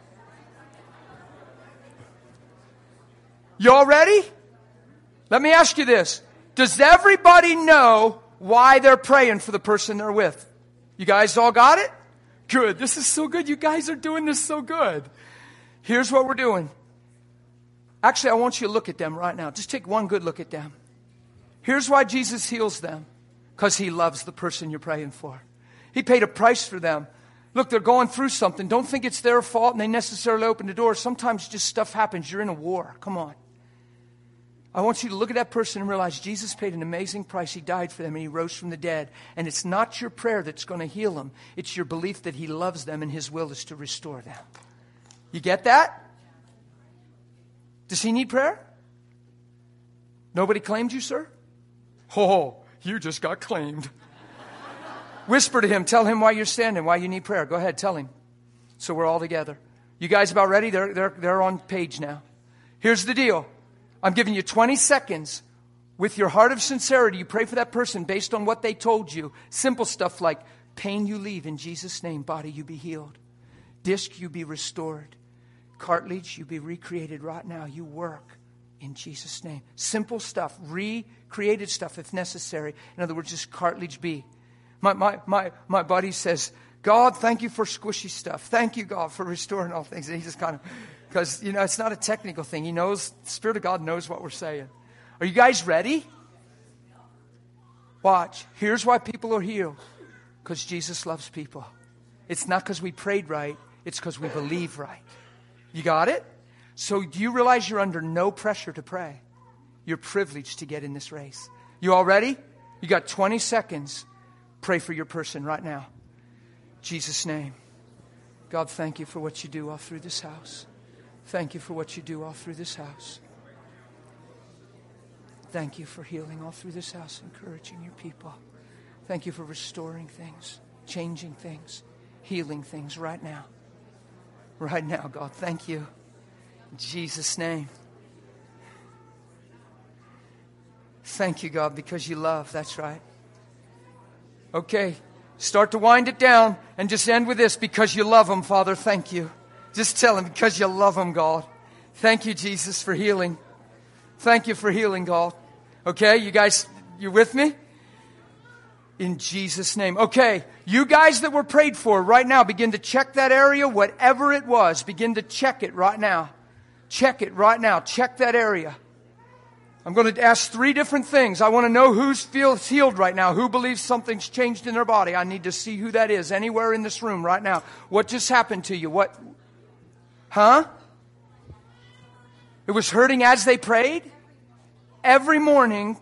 Speaker 1: You all ready? Let me ask you this. Does everybody know why they're praying for the person they're with? You guys all got it? Good. This is so good. You guys are doing this so good. Here's what we're doing. Actually, I want you to look at them right now. Just take one good look at them. Here's why Jesus heals them. Because He loves the person you're praying for. He paid a price for them. Look, they're going through something. Don't think it's their fault and they necessarily open the door. Sometimes just stuff happens. You're in a war. Come on. I want you to look at that person and realize Jesus paid an amazing price. He died for them and He rose from the dead. And it's not your prayer that's going to heal them. It's your belief that He loves them and His will is to restore them. You get that? Does he need prayer? Nobody claimed you, sir? Oh, you just got claimed. Whisper to him. Tell him why you're standing, why you need prayer. Go ahead, tell him. So we're all together. You guys about ready? They're on page now. Here's the deal. I'm giving you 20 seconds. With your heart of sincerity, you pray for that person based on what they told you. Simple stuff like, pain you leave in Jesus' name, body you be healed. Disc you be restored. Cartilage you be recreated right now. You work in Jesus' name. Simple stuff, recreated stuff if necessary. In other words, just cartilage be. My buddy says, God, thank you for squishy stuff. Thank you, God, for restoring all things. And he just kind of Because, it's not a technical thing. He knows, the Spirit of God knows what we're saying. Are you guys ready? Watch. Here's why people are healed. Because Jesus loves people. It's not because we prayed right. It's because we believe right. You got it? So do you realize you're under no pressure to pray? You're privileged to get in this race. You all ready? You got 20 seconds. Pray for your person right now. In Jesus' name. God, thank you for what you do all through this house. Thank you for what you do all through this house. Thank you for healing all through this house, encouraging your people. Thank you for restoring things, changing things, healing things right now. Right now, God, thank you. In Jesus' name. Thank you, God, because you love. That's right. Okay, start to wind it down and just end with this. Because you love them, Father, thank you. Just tell them, because you love them, God. Thank you, Jesus, for healing. Thank you for healing, God. Okay, you guys, you with me? In Jesus' name. Okay, you guys that were prayed for right now, begin to check that area, whatever it was. Begin to check it right now. Check it right now. Check that area. I'm going to ask 3 different things. I want to know who feels healed right now. Who believes something's changed in their body? I need to see who that is anywhere in this room right now. What just happened to you? What? Huh? It was hurting as they prayed? Every morning,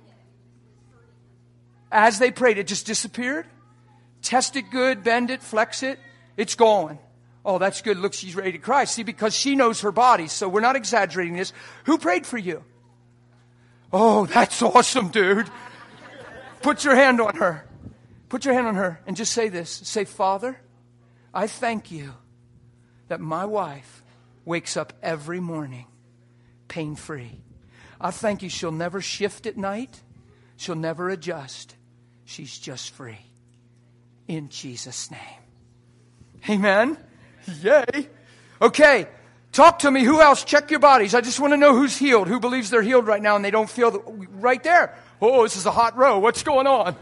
Speaker 1: as they prayed, it just disappeared? Test it good, bend it, flex it. It's gone. Oh, that's good. Look, she's ready to cry. See, because she knows her body, so we're not exaggerating this. Who prayed for you? Oh, that's awesome, dude. Put your hand on her. Put your hand on her and just say this. Say, Father, I thank you that my wife wakes up every morning pain-free. I thank you she'll never shift at night. She'll never adjust. She's just free. In Jesus' name. Amen. Yay. Okay. Talk to me. Who else? Check your bodies. I just want to know who's healed. Who believes they're healed right now and they don't feel right there. Oh, this is a hot row. What's going on?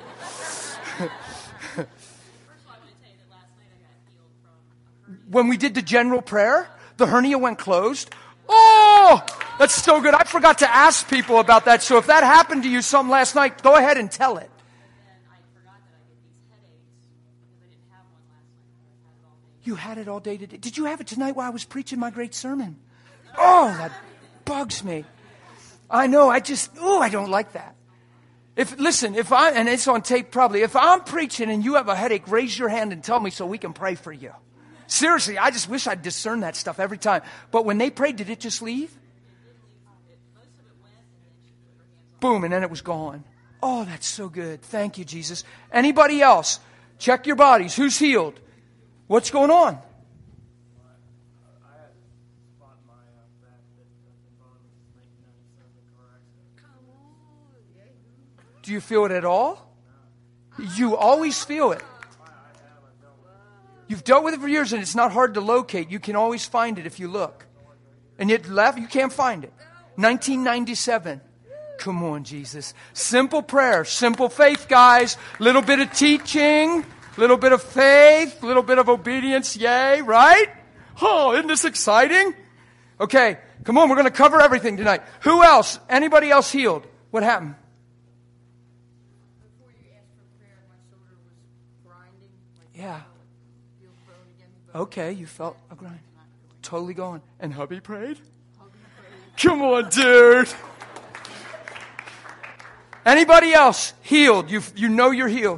Speaker 1: When we did the general prayer, the hernia went closed. Oh, that's so good. I forgot to ask people about that. So if that happened to you something last night, go ahead and tell it. You had it all day today. Did you have it tonight while I was preaching my great sermon? Oh, that bugs me. I know. I don't like that. And it's on tape probably. If I'm preaching and you have a headache, raise your hand and tell me so we can pray for you. Seriously, I just wish I'd discern that stuff every time. But when they prayed, did it just leave? Boom, and then it was gone. Oh, that's so good. Thank you, Jesus. Anybody else? Check your bodies. Who's healed? What's going on? Do you feel it at all? You always feel it. You've dealt with it for years and it's not hard to locate. You can always find it if you look. And yet left, you can't find it. 1997. Come on, Jesus. Simple prayer, simple faith, guys. Little bit of teaching. Little bit of faith, little bit of obedience, yay, right? Oh, isn't this exciting? Okay, come on, we're going to cover everything tonight. Who else? Anybody else healed? What happened?
Speaker 2: Before you asked for prayer, my shoulder was grinding.
Speaker 1: Yeah.
Speaker 2: Feel bone again.
Speaker 1: Okay, you felt a grind. Totally gone. And hubby prayed? Come on, dude. Anybody else healed? You know you're healed.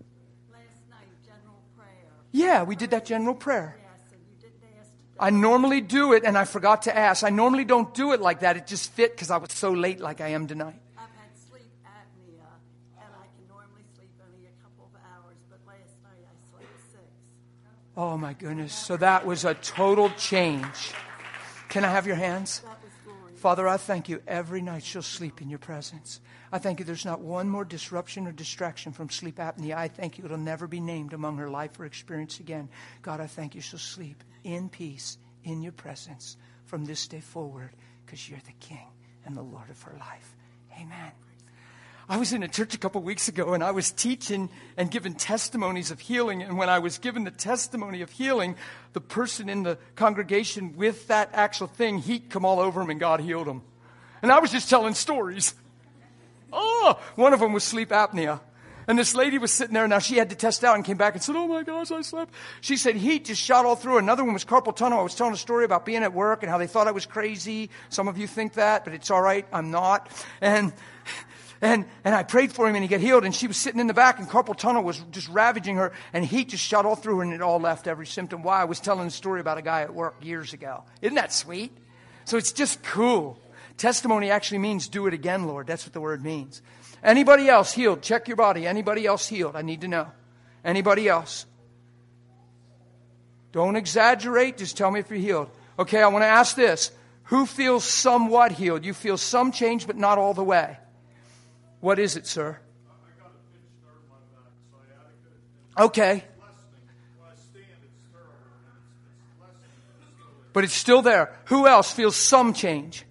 Speaker 1: Yeah, we did that general prayer. I normally do it, and I forgot to ask. I normally don't do it like that. It just fit because I was so late like I am tonight.
Speaker 2: I've had sleep apnea, and I can normally sleep only a couple of hours, but last night I slept 6.
Speaker 1: Oh, my goodness. So that was a total change. Can I have your hands?
Speaker 2: That was glorious.
Speaker 1: Father, I thank you. Every night she'll sleep in your presence. I thank you there's not one more disruption or distraction from sleep apnea. I thank you it'll never be named among her life or experience again. God, I thank you she'll sleep in peace, in your presence from this day forward because you're the King and the Lord of her life. Amen. I was in a church a couple weeks ago, and I was teaching and giving testimonies of healing. And when I was giving the testimony of healing, the person in the congregation with that actual thing, heat come all over him, and God healed him. And I was just telling stories. Oh, one of them was sleep apnea. And this lady was sitting there. Now, she had to test out and came back and said, oh, my gosh, I slept. She said heat just shot all through. Another one was carpal tunnel. I was telling a story about being at work and how they thought I was crazy. Some of you think that, but it's all right. I'm not. And I prayed for him, and he got healed. And she was sitting in the back, and carpal tunnel was just ravaging her. And heat just shot all through her, and it all left every symptom. Why? I was telling a story about a guy at work years ago. Isn't that sweet? So it's just cool. Testimony actually means do it again, Lord. That's what the word means. Anybody else healed? Check your body. Anybody else healed? I need to know. Anybody else? Don't exaggerate. Just tell me if you're healed. Okay, I want to ask this. Who feels somewhat healed? You feel some change, but not all the way. What is it, sir?
Speaker 3: I got a pinched nerve in my back, sciatica.
Speaker 1: Okay.
Speaker 3: It's lessening. When I stand, it's terrible. It's lessening,
Speaker 1: But it's still there. Who else feels some change?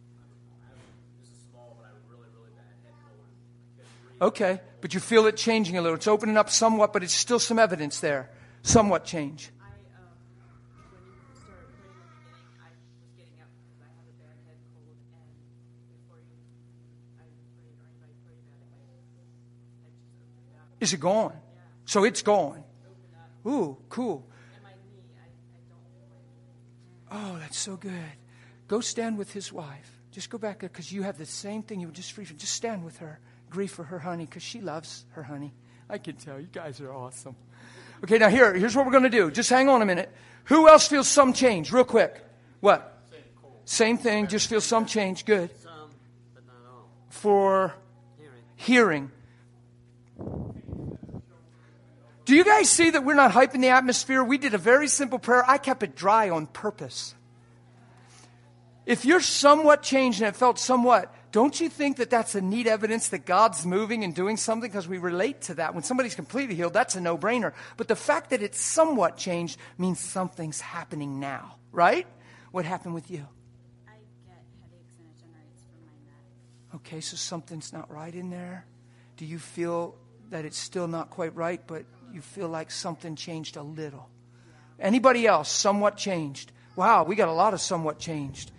Speaker 1: Okay, but you feel it changing a little. It's opening up somewhat, but it's still some evidence there. Somewhat change.
Speaker 4: When you started praying in the beginning, I was getting up because I have a bad head cold, and before I prayed or anybody prayed about it, my head just opened up.
Speaker 1: Is it gone?
Speaker 4: Yeah.
Speaker 1: So it's gone.
Speaker 4: Opened up.
Speaker 1: Ooh, cool.
Speaker 4: And my knee, I don't feel my knee.
Speaker 1: Oh, that's so good. Go stand with his wife. Just go back there because you have the same thing you were just free from. Just stand with her. Grieve for her honey because she loves her honey. I can tell. You guys are awesome. Okay, now here's what we're going to do. Just hang on a minute. Who else feels some change? Real quick. What? Same thing. Just feel some change. Good.
Speaker 5: Some, but not all.
Speaker 1: For
Speaker 5: Hearing.
Speaker 1: Do you guys see that we're not hyping the atmosphere? We did a very simple prayer. I kept it dry on purpose. If you're somewhat changed and it felt somewhat, don't you think that that's a neat evidence that God's moving and doing something? Because we relate to that. When somebody's completely healed, that's a no-brainer. But the fact that it's somewhat changed means something's happening now, right? What happened with you?
Speaker 6: I get headaches and it generates from my neck.
Speaker 1: Okay, so something's not right in there. Do you feel that it's still not quite right, but you feel like something changed a little? Yeah. Anybody else somewhat changed? Wow, we got a lot of somewhat changed.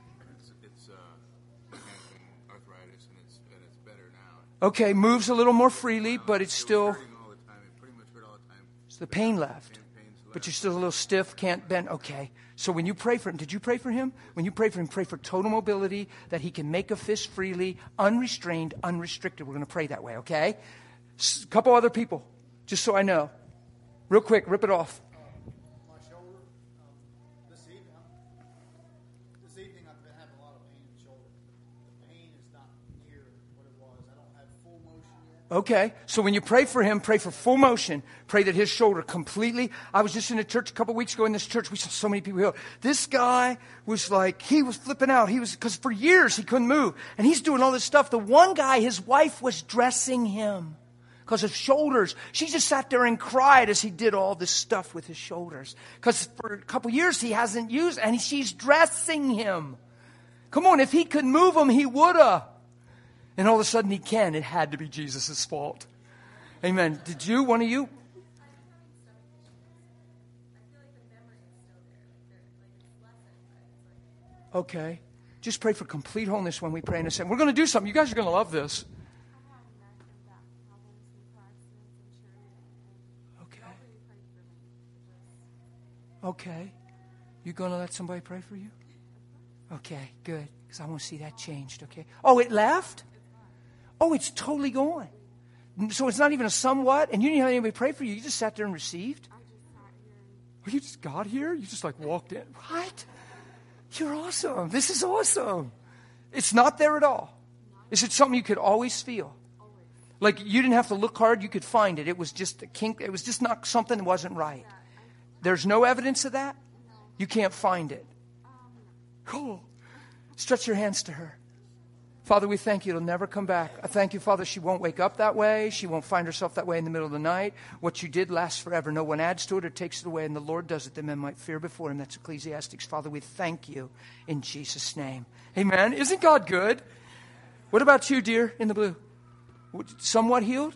Speaker 3: arthritis, and it's better now.
Speaker 1: Okay, moves a little more freely, but it's still...
Speaker 3: Hurting all the time. It pretty much hurt all the time.
Speaker 1: So the pain left.
Speaker 3: Pain's left.
Speaker 1: But you're still a little stiff, can't bend. Okay. So when you pray for him, did you pray for him? When you pray for him, pray for total mobility, that he can make a fist freely, unrestrained, unrestricted. We're going to pray that way, okay? A couple other people, just so I know. Real quick, rip it off.
Speaker 7: My shoulder, this evening I've been having a lot of pain in the shoulder. The pain is not near what it was. I don't have full motion yet.
Speaker 1: Okay, so when you pray for him, pray for full motion. Pray that his shoulder completely. I was just in a church a couple weeks ago in this church. We saw so many people healed. This guy was like, he was flipping out. Because for years he couldn't move. And he's doing all this stuff. The one guy, his wife was dressing him because of shoulders. She just sat there and cried as he did all this stuff with his shoulders. Because for a couple years he hasn't used, and she's dressing him. Come on, if he could move him, he woulda. And all of a sudden he can. It had to be Jesus' fault. Amen. Did you, one of you? Okay. Just pray for complete wholeness when we pray in a second. We're going to do something. You guys are going to love this. Okay. You going to let somebody pray for you? Okay, good. Because I want to see that changed, okay? Oh, it left? Oh, it's totally gone. So it's not even a somewhat, and you didn't have anybody pray for you. You just sat there and received?
Speaker 6: I just sat here.
Speaker 1: Oh, you just got here? You just like walked in? What? You're awesome. This is awesome. It's not there at all. Is it something you could always feel?
Speaker 6: Always.
Speaker 1: Like you didn't have to look hard, you could find it. It was just a kink. It was just not something that wasn't right. There's no evidence of that?
Speaker 6: No.
Speaker 1: You can't find it.
Speaker 6: No.
Speaker 1: Cool. Stretch your hands to her. Father, we thank you. It'll never come back. I thank you, Father, she won't wake up that way. She won't find herself that way in the middle of the night. What you did lasts forever. No one adds to it or takes it away, and the Lord does it that men might fear before him. That's Ecclesiastes. Father, we thank you in Jesus' name. Amen. Isn't God good? What about you, dear, in the blue? Somewhat healed?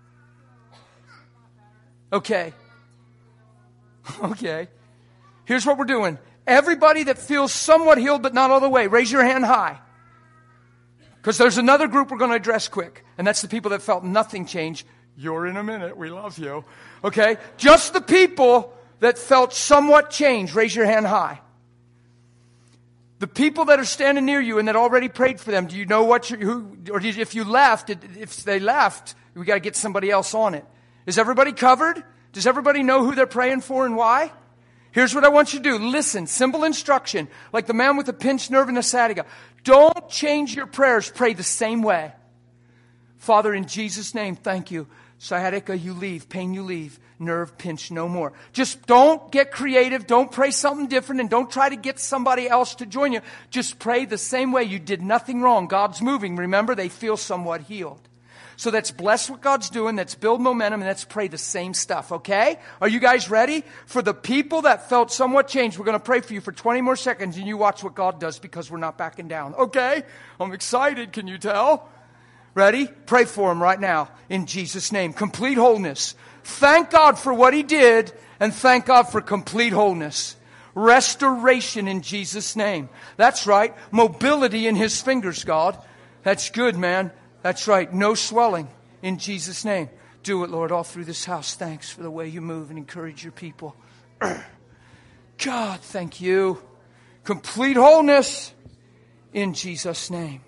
Speaker 1: Okay. Okay. Here's what we're doing. Everybody that feels somewhat healed but not all the way, raise your hand high. Because there's another group we're going to address quick. And that's the people that felt nothing change. You're in a minute. We love you. Okay? Just the people that felt somewhat change, raise your hand high. The people that are standing near you and that already prayed for them, do you know if you left, if they left, we got to get somebody else on it. Is everybody covered? Does everybody know who they're praying for and why? Here's what I want you to do. Listen, simple instruction, like the man with the pinched nerve and the sciatica. Don't change your prayers. Pray the same way. Father, in Jesus' name, thank you. Sciatica, you leave. Pain, you leave. Nerve, pinch, no more. Just don't get creative. Don't pray something different, and don't try to get somebody else to join you. Just pray the same way. You did nothing wrong. God's moving. Remember, they feel somewhat healed. So let's bless what God's doing. Let's build momentum, and let's pray the same stuff, okay? Are you guys ready? For the people that felt somewhat changed, we're going to pray for you for 20 more seconds, and you watch what God does because we're not backing down, okay? I'm excited. Can you tell? Ready? Pray for them right now in Jesus' name. Complete wholeness. Thank God for what He did, and thank God for complete wholeness. Restoration in Jesus' name. That's right. Mobility in His fingers, God. That's good, man. That's right. No swelling in Jesus' name. Do it, Lord, all through this house. Thanks for the way you move and encourage your people. God, thank you. Complete wholeness in Jesus' name.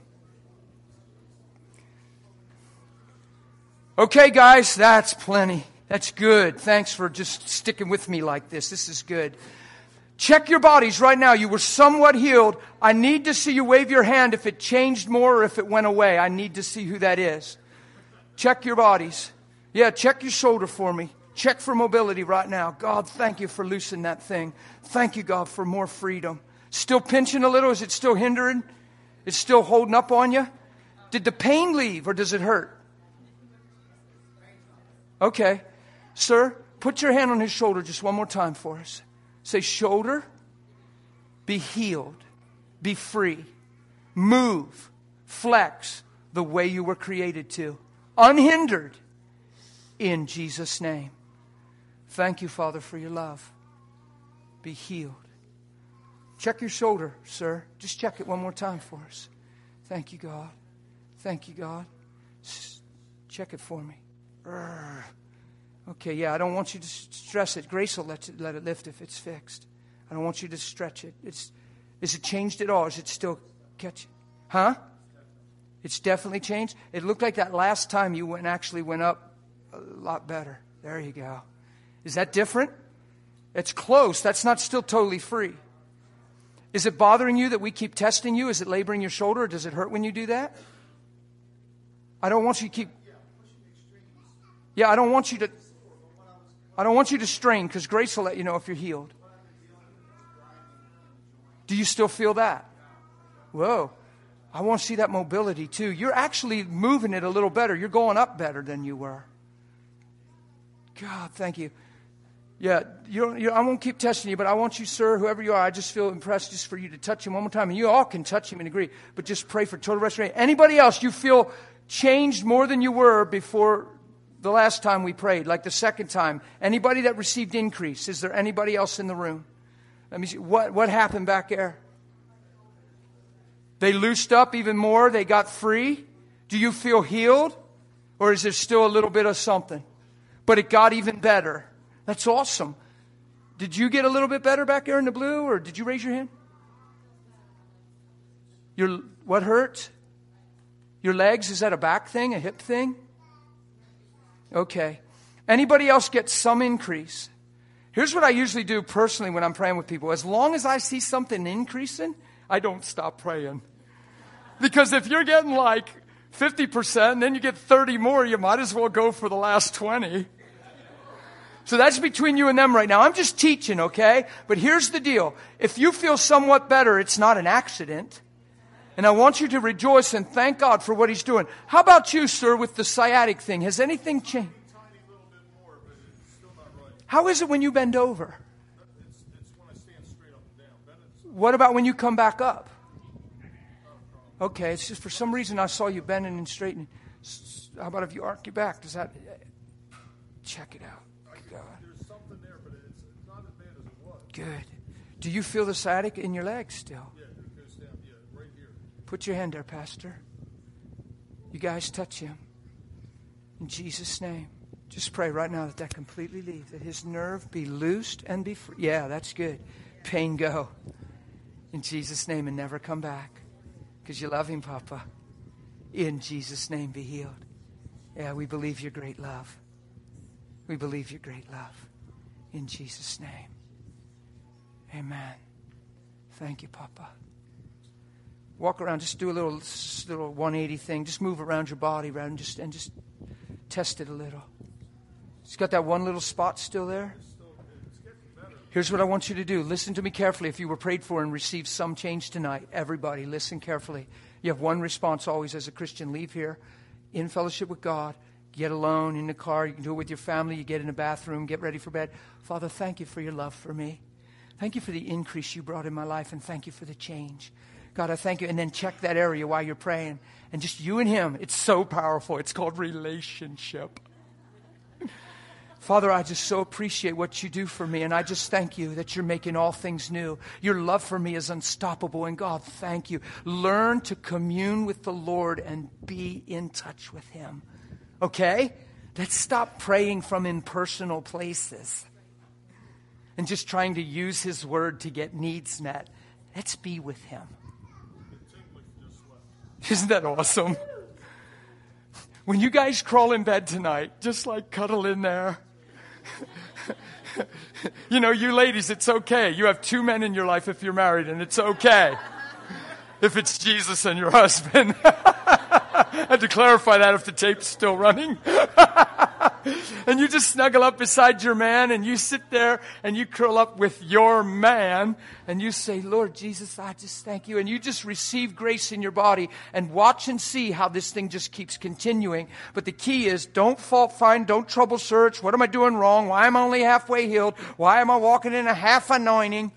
Speaker 1: Okay, guys, that's plenty. That's good. Thanks for just sticking with me like this. This is good. Check your bodies right now. You were somewhat healed. I need to see you wave your hand if it changed more or if it went away. I need to see who that is. Check your bodies. Yeah, check your shoulder for me. Check for mobility right now. God, thank you for loosening that thing. Thank you, God, for more freedom. Still pinching a little? Is it still hindering? It's still holding up on you? Did the pain leave or does it hurt? Okay. Sir, put your hand on his shoulder just one more time for us. Say, shoulder, be healed, be free, move, flex the way you were created to, unhindered, in Jesus' name. Thank you, Father, for your love. Be healed. Check your shoulder, sir. Just check it one more time for us. Thank you, God. Thank you, God. Check it for me. Okay, yeah, I don't want you to stress it. Grace will let it lift if it's fixed. I don't want you to stretch it. Is it changed at all? Is it still catching? Huh? It's definitely changed. It looked like that last time you went up a lot better. There you go. Is that different? It's close. That's not still totally free. Is it bothering you that we keep testing you? Is it laboring your shoulder, or does it hurt when you do that? I don't want you to keep... Yeah, I don't want you to strain, because Grace will let you know if you're healed. Do you still feel that? Whoa. I want to see that mobility too. You're actually moving it a little better. You're going up better than you were. God, thank you. Yeah, I won't keep testing you, but I want you, sir, whoever you are, I just feel impressed just for you to touch him one more time. And you all can touch him and agree, but just pray for total restoration. Anybody else you feel changed more than you were before the last time we prayed, like the second time? Anybody that received increase? Is there anybody else in the room? Let me see. What happened back there? They loosed up even more. They got free. Do you feel healed? Or is there still a little bit of something? But it got even better. That's awesome. Did you get a little bit better back there in the blue? Or did you raise your hand? What hurt? Your legs? Is that a back thing? A hip thing? Okay. Anybody else get some increase? Here's what I usually do personally when I'm praying with people. As long as I see something increasing, I don't stop praying. Because if you're getting like 50% and then you get 30 more, you might as well go for the last 20. So that's between you and them right now. I'm just teaching, okay? But here's the deal. If you feel somewhat better, it's not an accident. And I want you to rejoice and thank God for what He's doing. How about you, sir, with the sciatic thing? Has anything changed?
Speaker 3: Tiny little bit more, but it's still not right.
Speaker 1: How is it when you bend over?
Speaker 3: It's when I stand straight up and down.
Speaker 1: What about when you come back up? Okay, it's just for some reason I saw you bending and straightening. How about if you arc your back? Does that... Check it out. God.
Speaker 3: There's something there, but it's not as bad as it was.
Speaker 1: Good. Do you feel the sciatic in your legs still?
Speaker 3: Yeah, it goes down. Yeah, right here.
Speaker 1: Put your hand there, Pastor. You guys touch him. In Jesus' name. Just pray right now that completely leaves. That his nerve be loosed and be free. Yeah, that's good. Pain go. In Jesus' name, and never come back. Because you love him, Papa. In Jesus' name, be healed. Yeah, we believe your great love. We believe your great love. In Jesus' name. Amen. Thank you, Papa. Walk around. Just do a little 180 thing. Just move around your body around and just test it a little. It's got that one little spot still there. Here's what I want you to do. Listen to me carefully. If you were prayed for and received some change tonight, everybody, listen carefully. You have one response always as a Christian. Leave here in fellowship with God. Get alone in the car. You can do it with your family. You get in the bathroom. Get ready for bed. Father, thank you for your love for me. Thank you for the increase you brought in my life, and thank you for the change. God, I thank you. And then check that area while you're praying. And just you and him. It's so powerful. It's called relationship. Father, I just so appreciate what you do for me, and I just thank you that you're making all things new. Your love for me is unstoppable, and God, thank you. Learn to commune with the Lord and be in touch with him. Okay? Let's stop praying from impersonal places and just trying to use his word to get needs met. Let's be with him. Isn't that awesome? When you guys crawl in bed tonight, just like cuddle in there. You know, you ladies, it's okay. You have 2 men in your life if you're married, and it's okay if it's Jesus and your husband. I had to clarify that if the tape's still running. And you just snuggle up beside your man, and you sit there and you curl up with your man, and you say, Lord Jesus, I just thank you. And you just receive grace in your body and watch and see how this thing just keeps continuing. But the key is, don't fault find, don't trouble search. What am I doing wrong? Why am I only halfway healed? Why am I walking in a half anointing?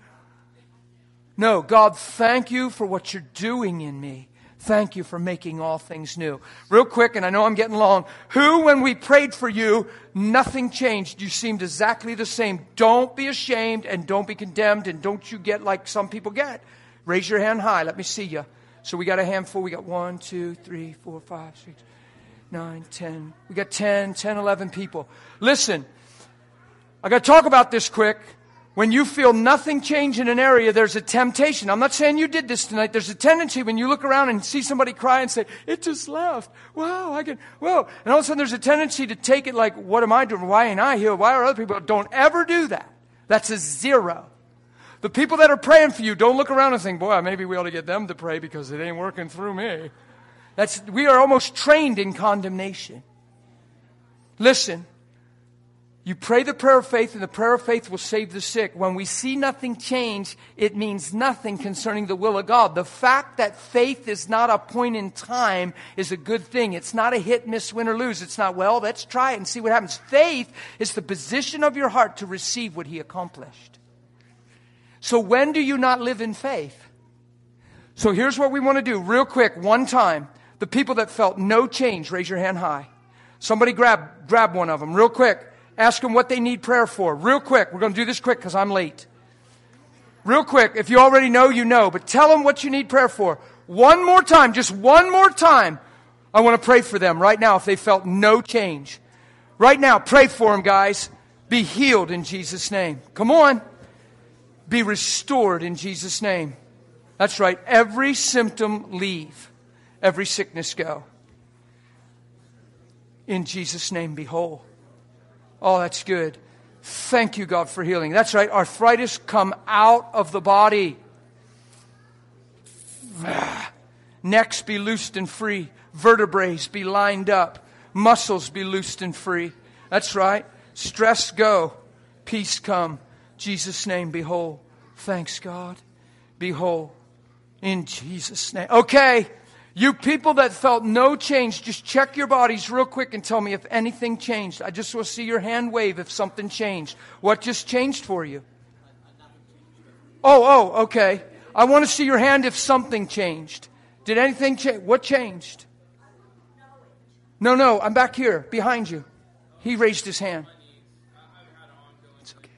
Speaker 1: No, God, thank you for what you're doing in me. Thank you for making all things new. Real quick, and I know I'm getting long. Who, when we prayed for you, nothing changed. You seemed exactly the same. Don't be ashamed and don't be condemned, and don't you get like some people get. Raise your hand high. Let me see you. So we got a handful. We got 1, 2, 3, 4, 5, 6, 9, 10. We got 10, 11 people. Listen, I got to talk about this quick. When you feel nothing change in an area, there's a temptation. I'm not saying you did this tonight. There's a tendency when you look around and see somebody cry and say, it just left. Wow, And all of a sudden there's a tendency to take it like, what am I doing? Why ain't I healed? Why are other people? Don't ever do that. That's a 0. The people that are praying for you, don't look around and think, boy, maybe we ought to get them to pray because it ain't working through me. We are almost trained in condemnation. Listen. You pray the prayer of faith, and the prayer of faith will save the sick. When we see nothing change, it means nothing concerning the will of God. The fact that faith is not a point in time is a good thing. It's not a hit, miss, win, or lose. It's not, well, let's try it and see what happens. Faith is the position of your heart to receive what he accomplished. So when do you not live in faith? So here's what we want to do real quick, one time. The people that felt no change, raise your hand high. Somebody grab one of them real quick. Ask them what they need prayer for. Real quick. We're going to do this quick because I'm late. Real quick. If you already know, you know. But tell them what you need prayer for. One more time. Just one more time. I want to pray for them right now if they felt no change. Right now, pray for them, guys. Be healed in Jesus' name. Come on. Be restored in Jesus' name. That's right. Every symptom leave. Every sickness go. In Jesus' name, be whole. Oh, that's good. Thank you, God, for healing. That's right. Arthritis come out of the body. Necks be loosed and free. Vertebrae be lined up. Muscles be loosed and free. That's right. Stress go. Peace come. Jesus' name, be whole. Thanks, God. Be whole. In Jesus' name. Okay. You people that felt no change, just check your bodies real quick and tell me if anything changed. I just want to see your hand wave if something changed. What just changed for you? Oh, okay. I want to see your hand if something changed. Did anything change? What changed? No, I'm back here, behind you. He raised his hand. It's okay.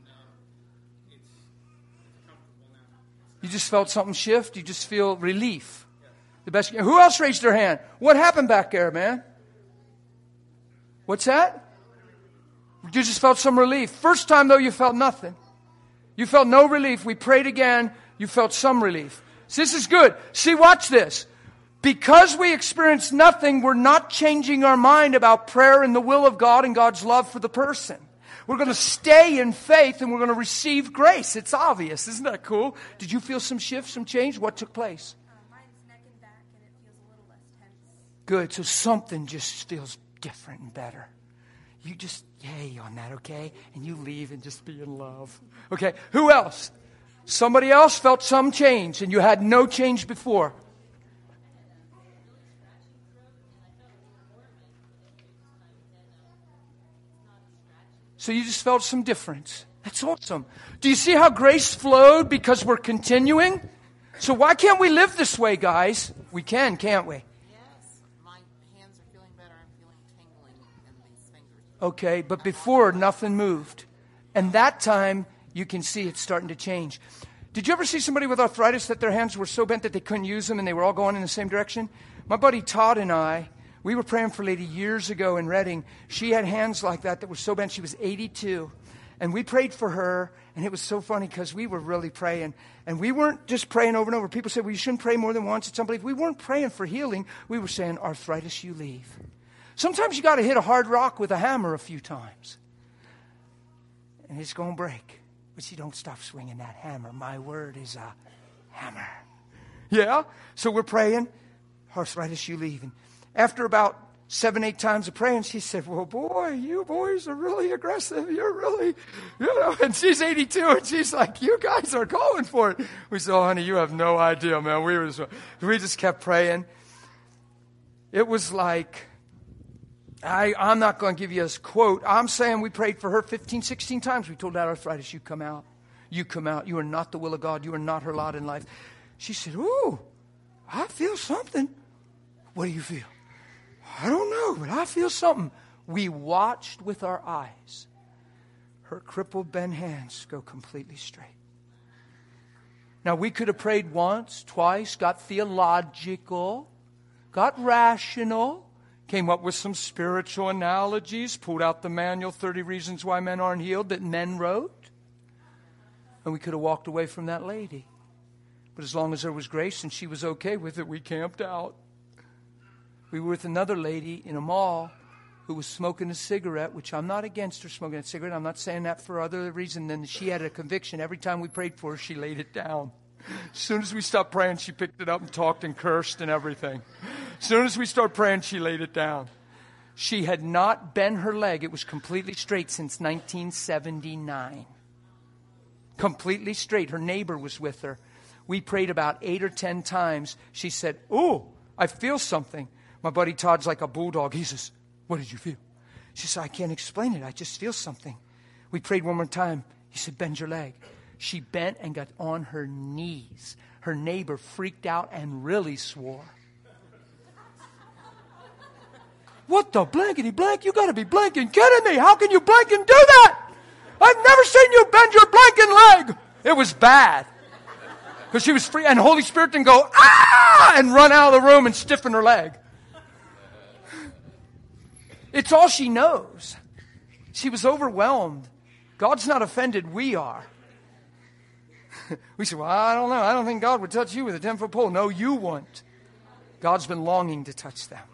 Speaker 1: You just felt something shift? You just feel relief? The best. Who else raised their hand? What happened back there, man? What's that? You just felt some relief. First time, though, you felt nothing. You felt no relief. We prayed again. You felt some relief. So this is good. See, watch this. Because we experience nothing, we're not changing our mind about prayer and the will of God and God's love for the person. We're going to stay in faith and we're going to receive grace. It's obvious. Isn't that cool? Did you feel some shift, some change? What took place?
Speaker 6: Mine's neck and back, and it feels a little less tense.
Speaker 1: Good. So something just feels different and better. You just yay on that, okay? And you leave and just be in love. Okay. Who else? Somebody else felt some change and you had no change before. So you just felt some difference. That's awesome. Do you see how grace flowed because we're continuing? So why can't we live this way, guys? We can, can't we?
Speaker 8: Yes. My hands are feeling better. I'm feeling tingling in these fingers.
Speaker 1: Okay, but before, nothing moved. And that time, you can see it's starting to change. Did you ever see somebody with arthritis that their hands were so bent that they couldn't use them and they were all going in the same direction? My buddy Todd and I, we were praying for a lady years ago in Redding. She had hands like that were so bent. She was 82. And we prayed for her. And it was so funny because we were really praying. And we weren't just praying over and over. People said, well, you shouldn't pray more than once. It's unbelievable. We weren't praying for healing. We were saying, arthritis, you leave. Sometimes you got to hit a hard rock with a hammer a few times. And it's going to break. But you don't stop swinging that hammer. My word is a hammer. Yeah? So we're praying. Arthritis, you leave. And after about 7-8 times of praying, she said, well, boy, you boys are really aggressive. You're really, And she's 82, and she's like, you guys are going for it. We said, oh, honey, you have no idea, man. We just kept praying. It was like, I'm not going to give you a quote. I'm saying we prayed for her 15, 16 times. We told that arthritis, you come out. You come out. You are not the will of God. You are not her lot in life. She said, ooh, I feel something. What do you feel? I don't know, but I feel something. We watched with our eyes her crippled, bent hands go completely straight. Now, we could have prayed once, twice, got theological, got rational, came up with some spiritual analogies, pulled out the manual, 30 Reasons Why Men Aren't Healed, that men wrote. And we could have walked away from that lady. But as long as there was grace and she was okay with it, we camped out. We were with another lady in a mall who was smoking a cigarette, which I'm not against her smoking a cigarette. I'm not saying that for other reason than she had a conviction. Every time we prayed for her, she laid it down. As soon as we stopped praying, she picked it up and talked and cursed and everything. As soon as we started praying, she laid it down. She had not bent her leg. It was completely straight since 1979. Completely straight. Her neighbor was with her. We prayed about 8 or 10 times. She said, ooh, I feel something. My buddy Todd's like a bulldog. He says, what did you feel? She said, I can't explain it. I just feel something. We prayed one more time. He said, bend your leg. She bent and got on her knees. Her neighbor freaked out and really swore. What the blankety blank? You got to be blanking kidding me. How can you blank and do that? I've never seen you bend your blanking leg. It was bad. Because she was free. And the Holy Spirit didn't go, ah, and run out of the room and stiffen her leg. It's all she knows. She was overwhelmed. God's not offended. We are. We say, well, I don't know. I don't think God would touch you with a 10-foot pole. No, you won't. God's been longing to touch them.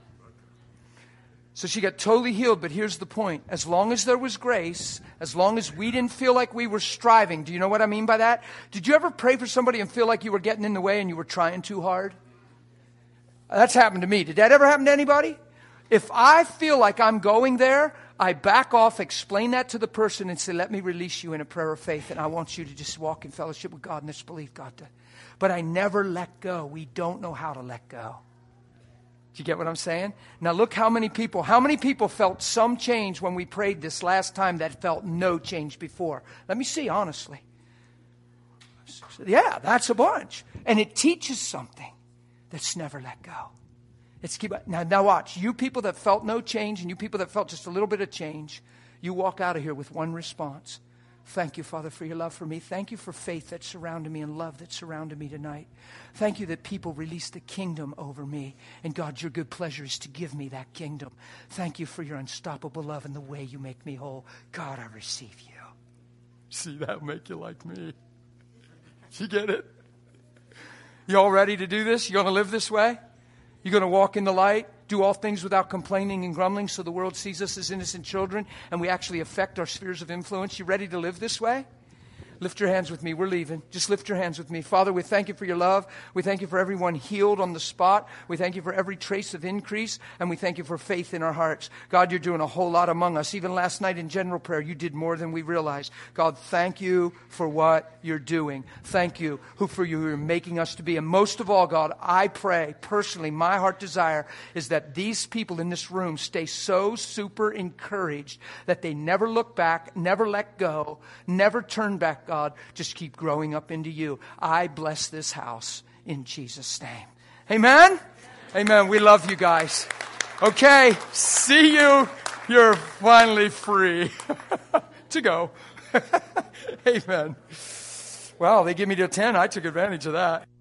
Speaker 1: So she got totally healed, but here's the point. As long as there was grace, as long as we didn't feel like we were striving, do you know what I mean by that? Did you ever pray for somebody and feel like you were getting in the way and you were trying too hard? That's happened to me. Did that ever happen to anybody? If I feel like I'm going there, I back off, explain that to the person and say, let me release you in a prayer of faith and I want you to just walk in fellowship with God and just believe God to. But I never let go. We don't know how to let go. Do you get what I'm saying? Now look how many people felt some change when we prayed this last time that felt no change before. Let me see, honestly. Yeah, that's a bunch. And it teaches something that's never let go. Now watch. You people that felt no change and you people that felt just a little bit of change, you walk out of here with one response. Thank you, Father, for your love for me. Thank you for faith that surrounded me and love that surrounded me tonight. Thank you that people released the kingdom over me. And God, your good pleasure is to give me that kingdom. Thank you for your unstoppable love and the way you make me whole. God, I receive you. See, that'll make you like me. You get it? You all ready to do this? You going to live this way? You going to walk in the light? Do all things without complaining and grumbling so the world sees us as innocent children and we actually affect our spheres of influence? You ready to live this way? Lift your hands with me. We're leaving. Just lift your hands with me. Father, we thank you for your love. We thank you for everyone healed on the spot. We thank you for every trace of increase. And we thank you for faith in our hearts. God, you're doing a whole lot among us. Even last night in general prayer, you did more than we realized. God, thank you for what you're doing. Thank you for you're making us to be. And most of all, God, I pray personally, my heart desire is that these people in this room stay so super encouraged that they never look back, never let go, never turn back. God, just keep growing up into you. I bless this house in Jesus' name. Amen? Amen. We love you guys. Okay, see you. You're finally free to go. Amen. Wow, they give me to 10. I took advantage of that.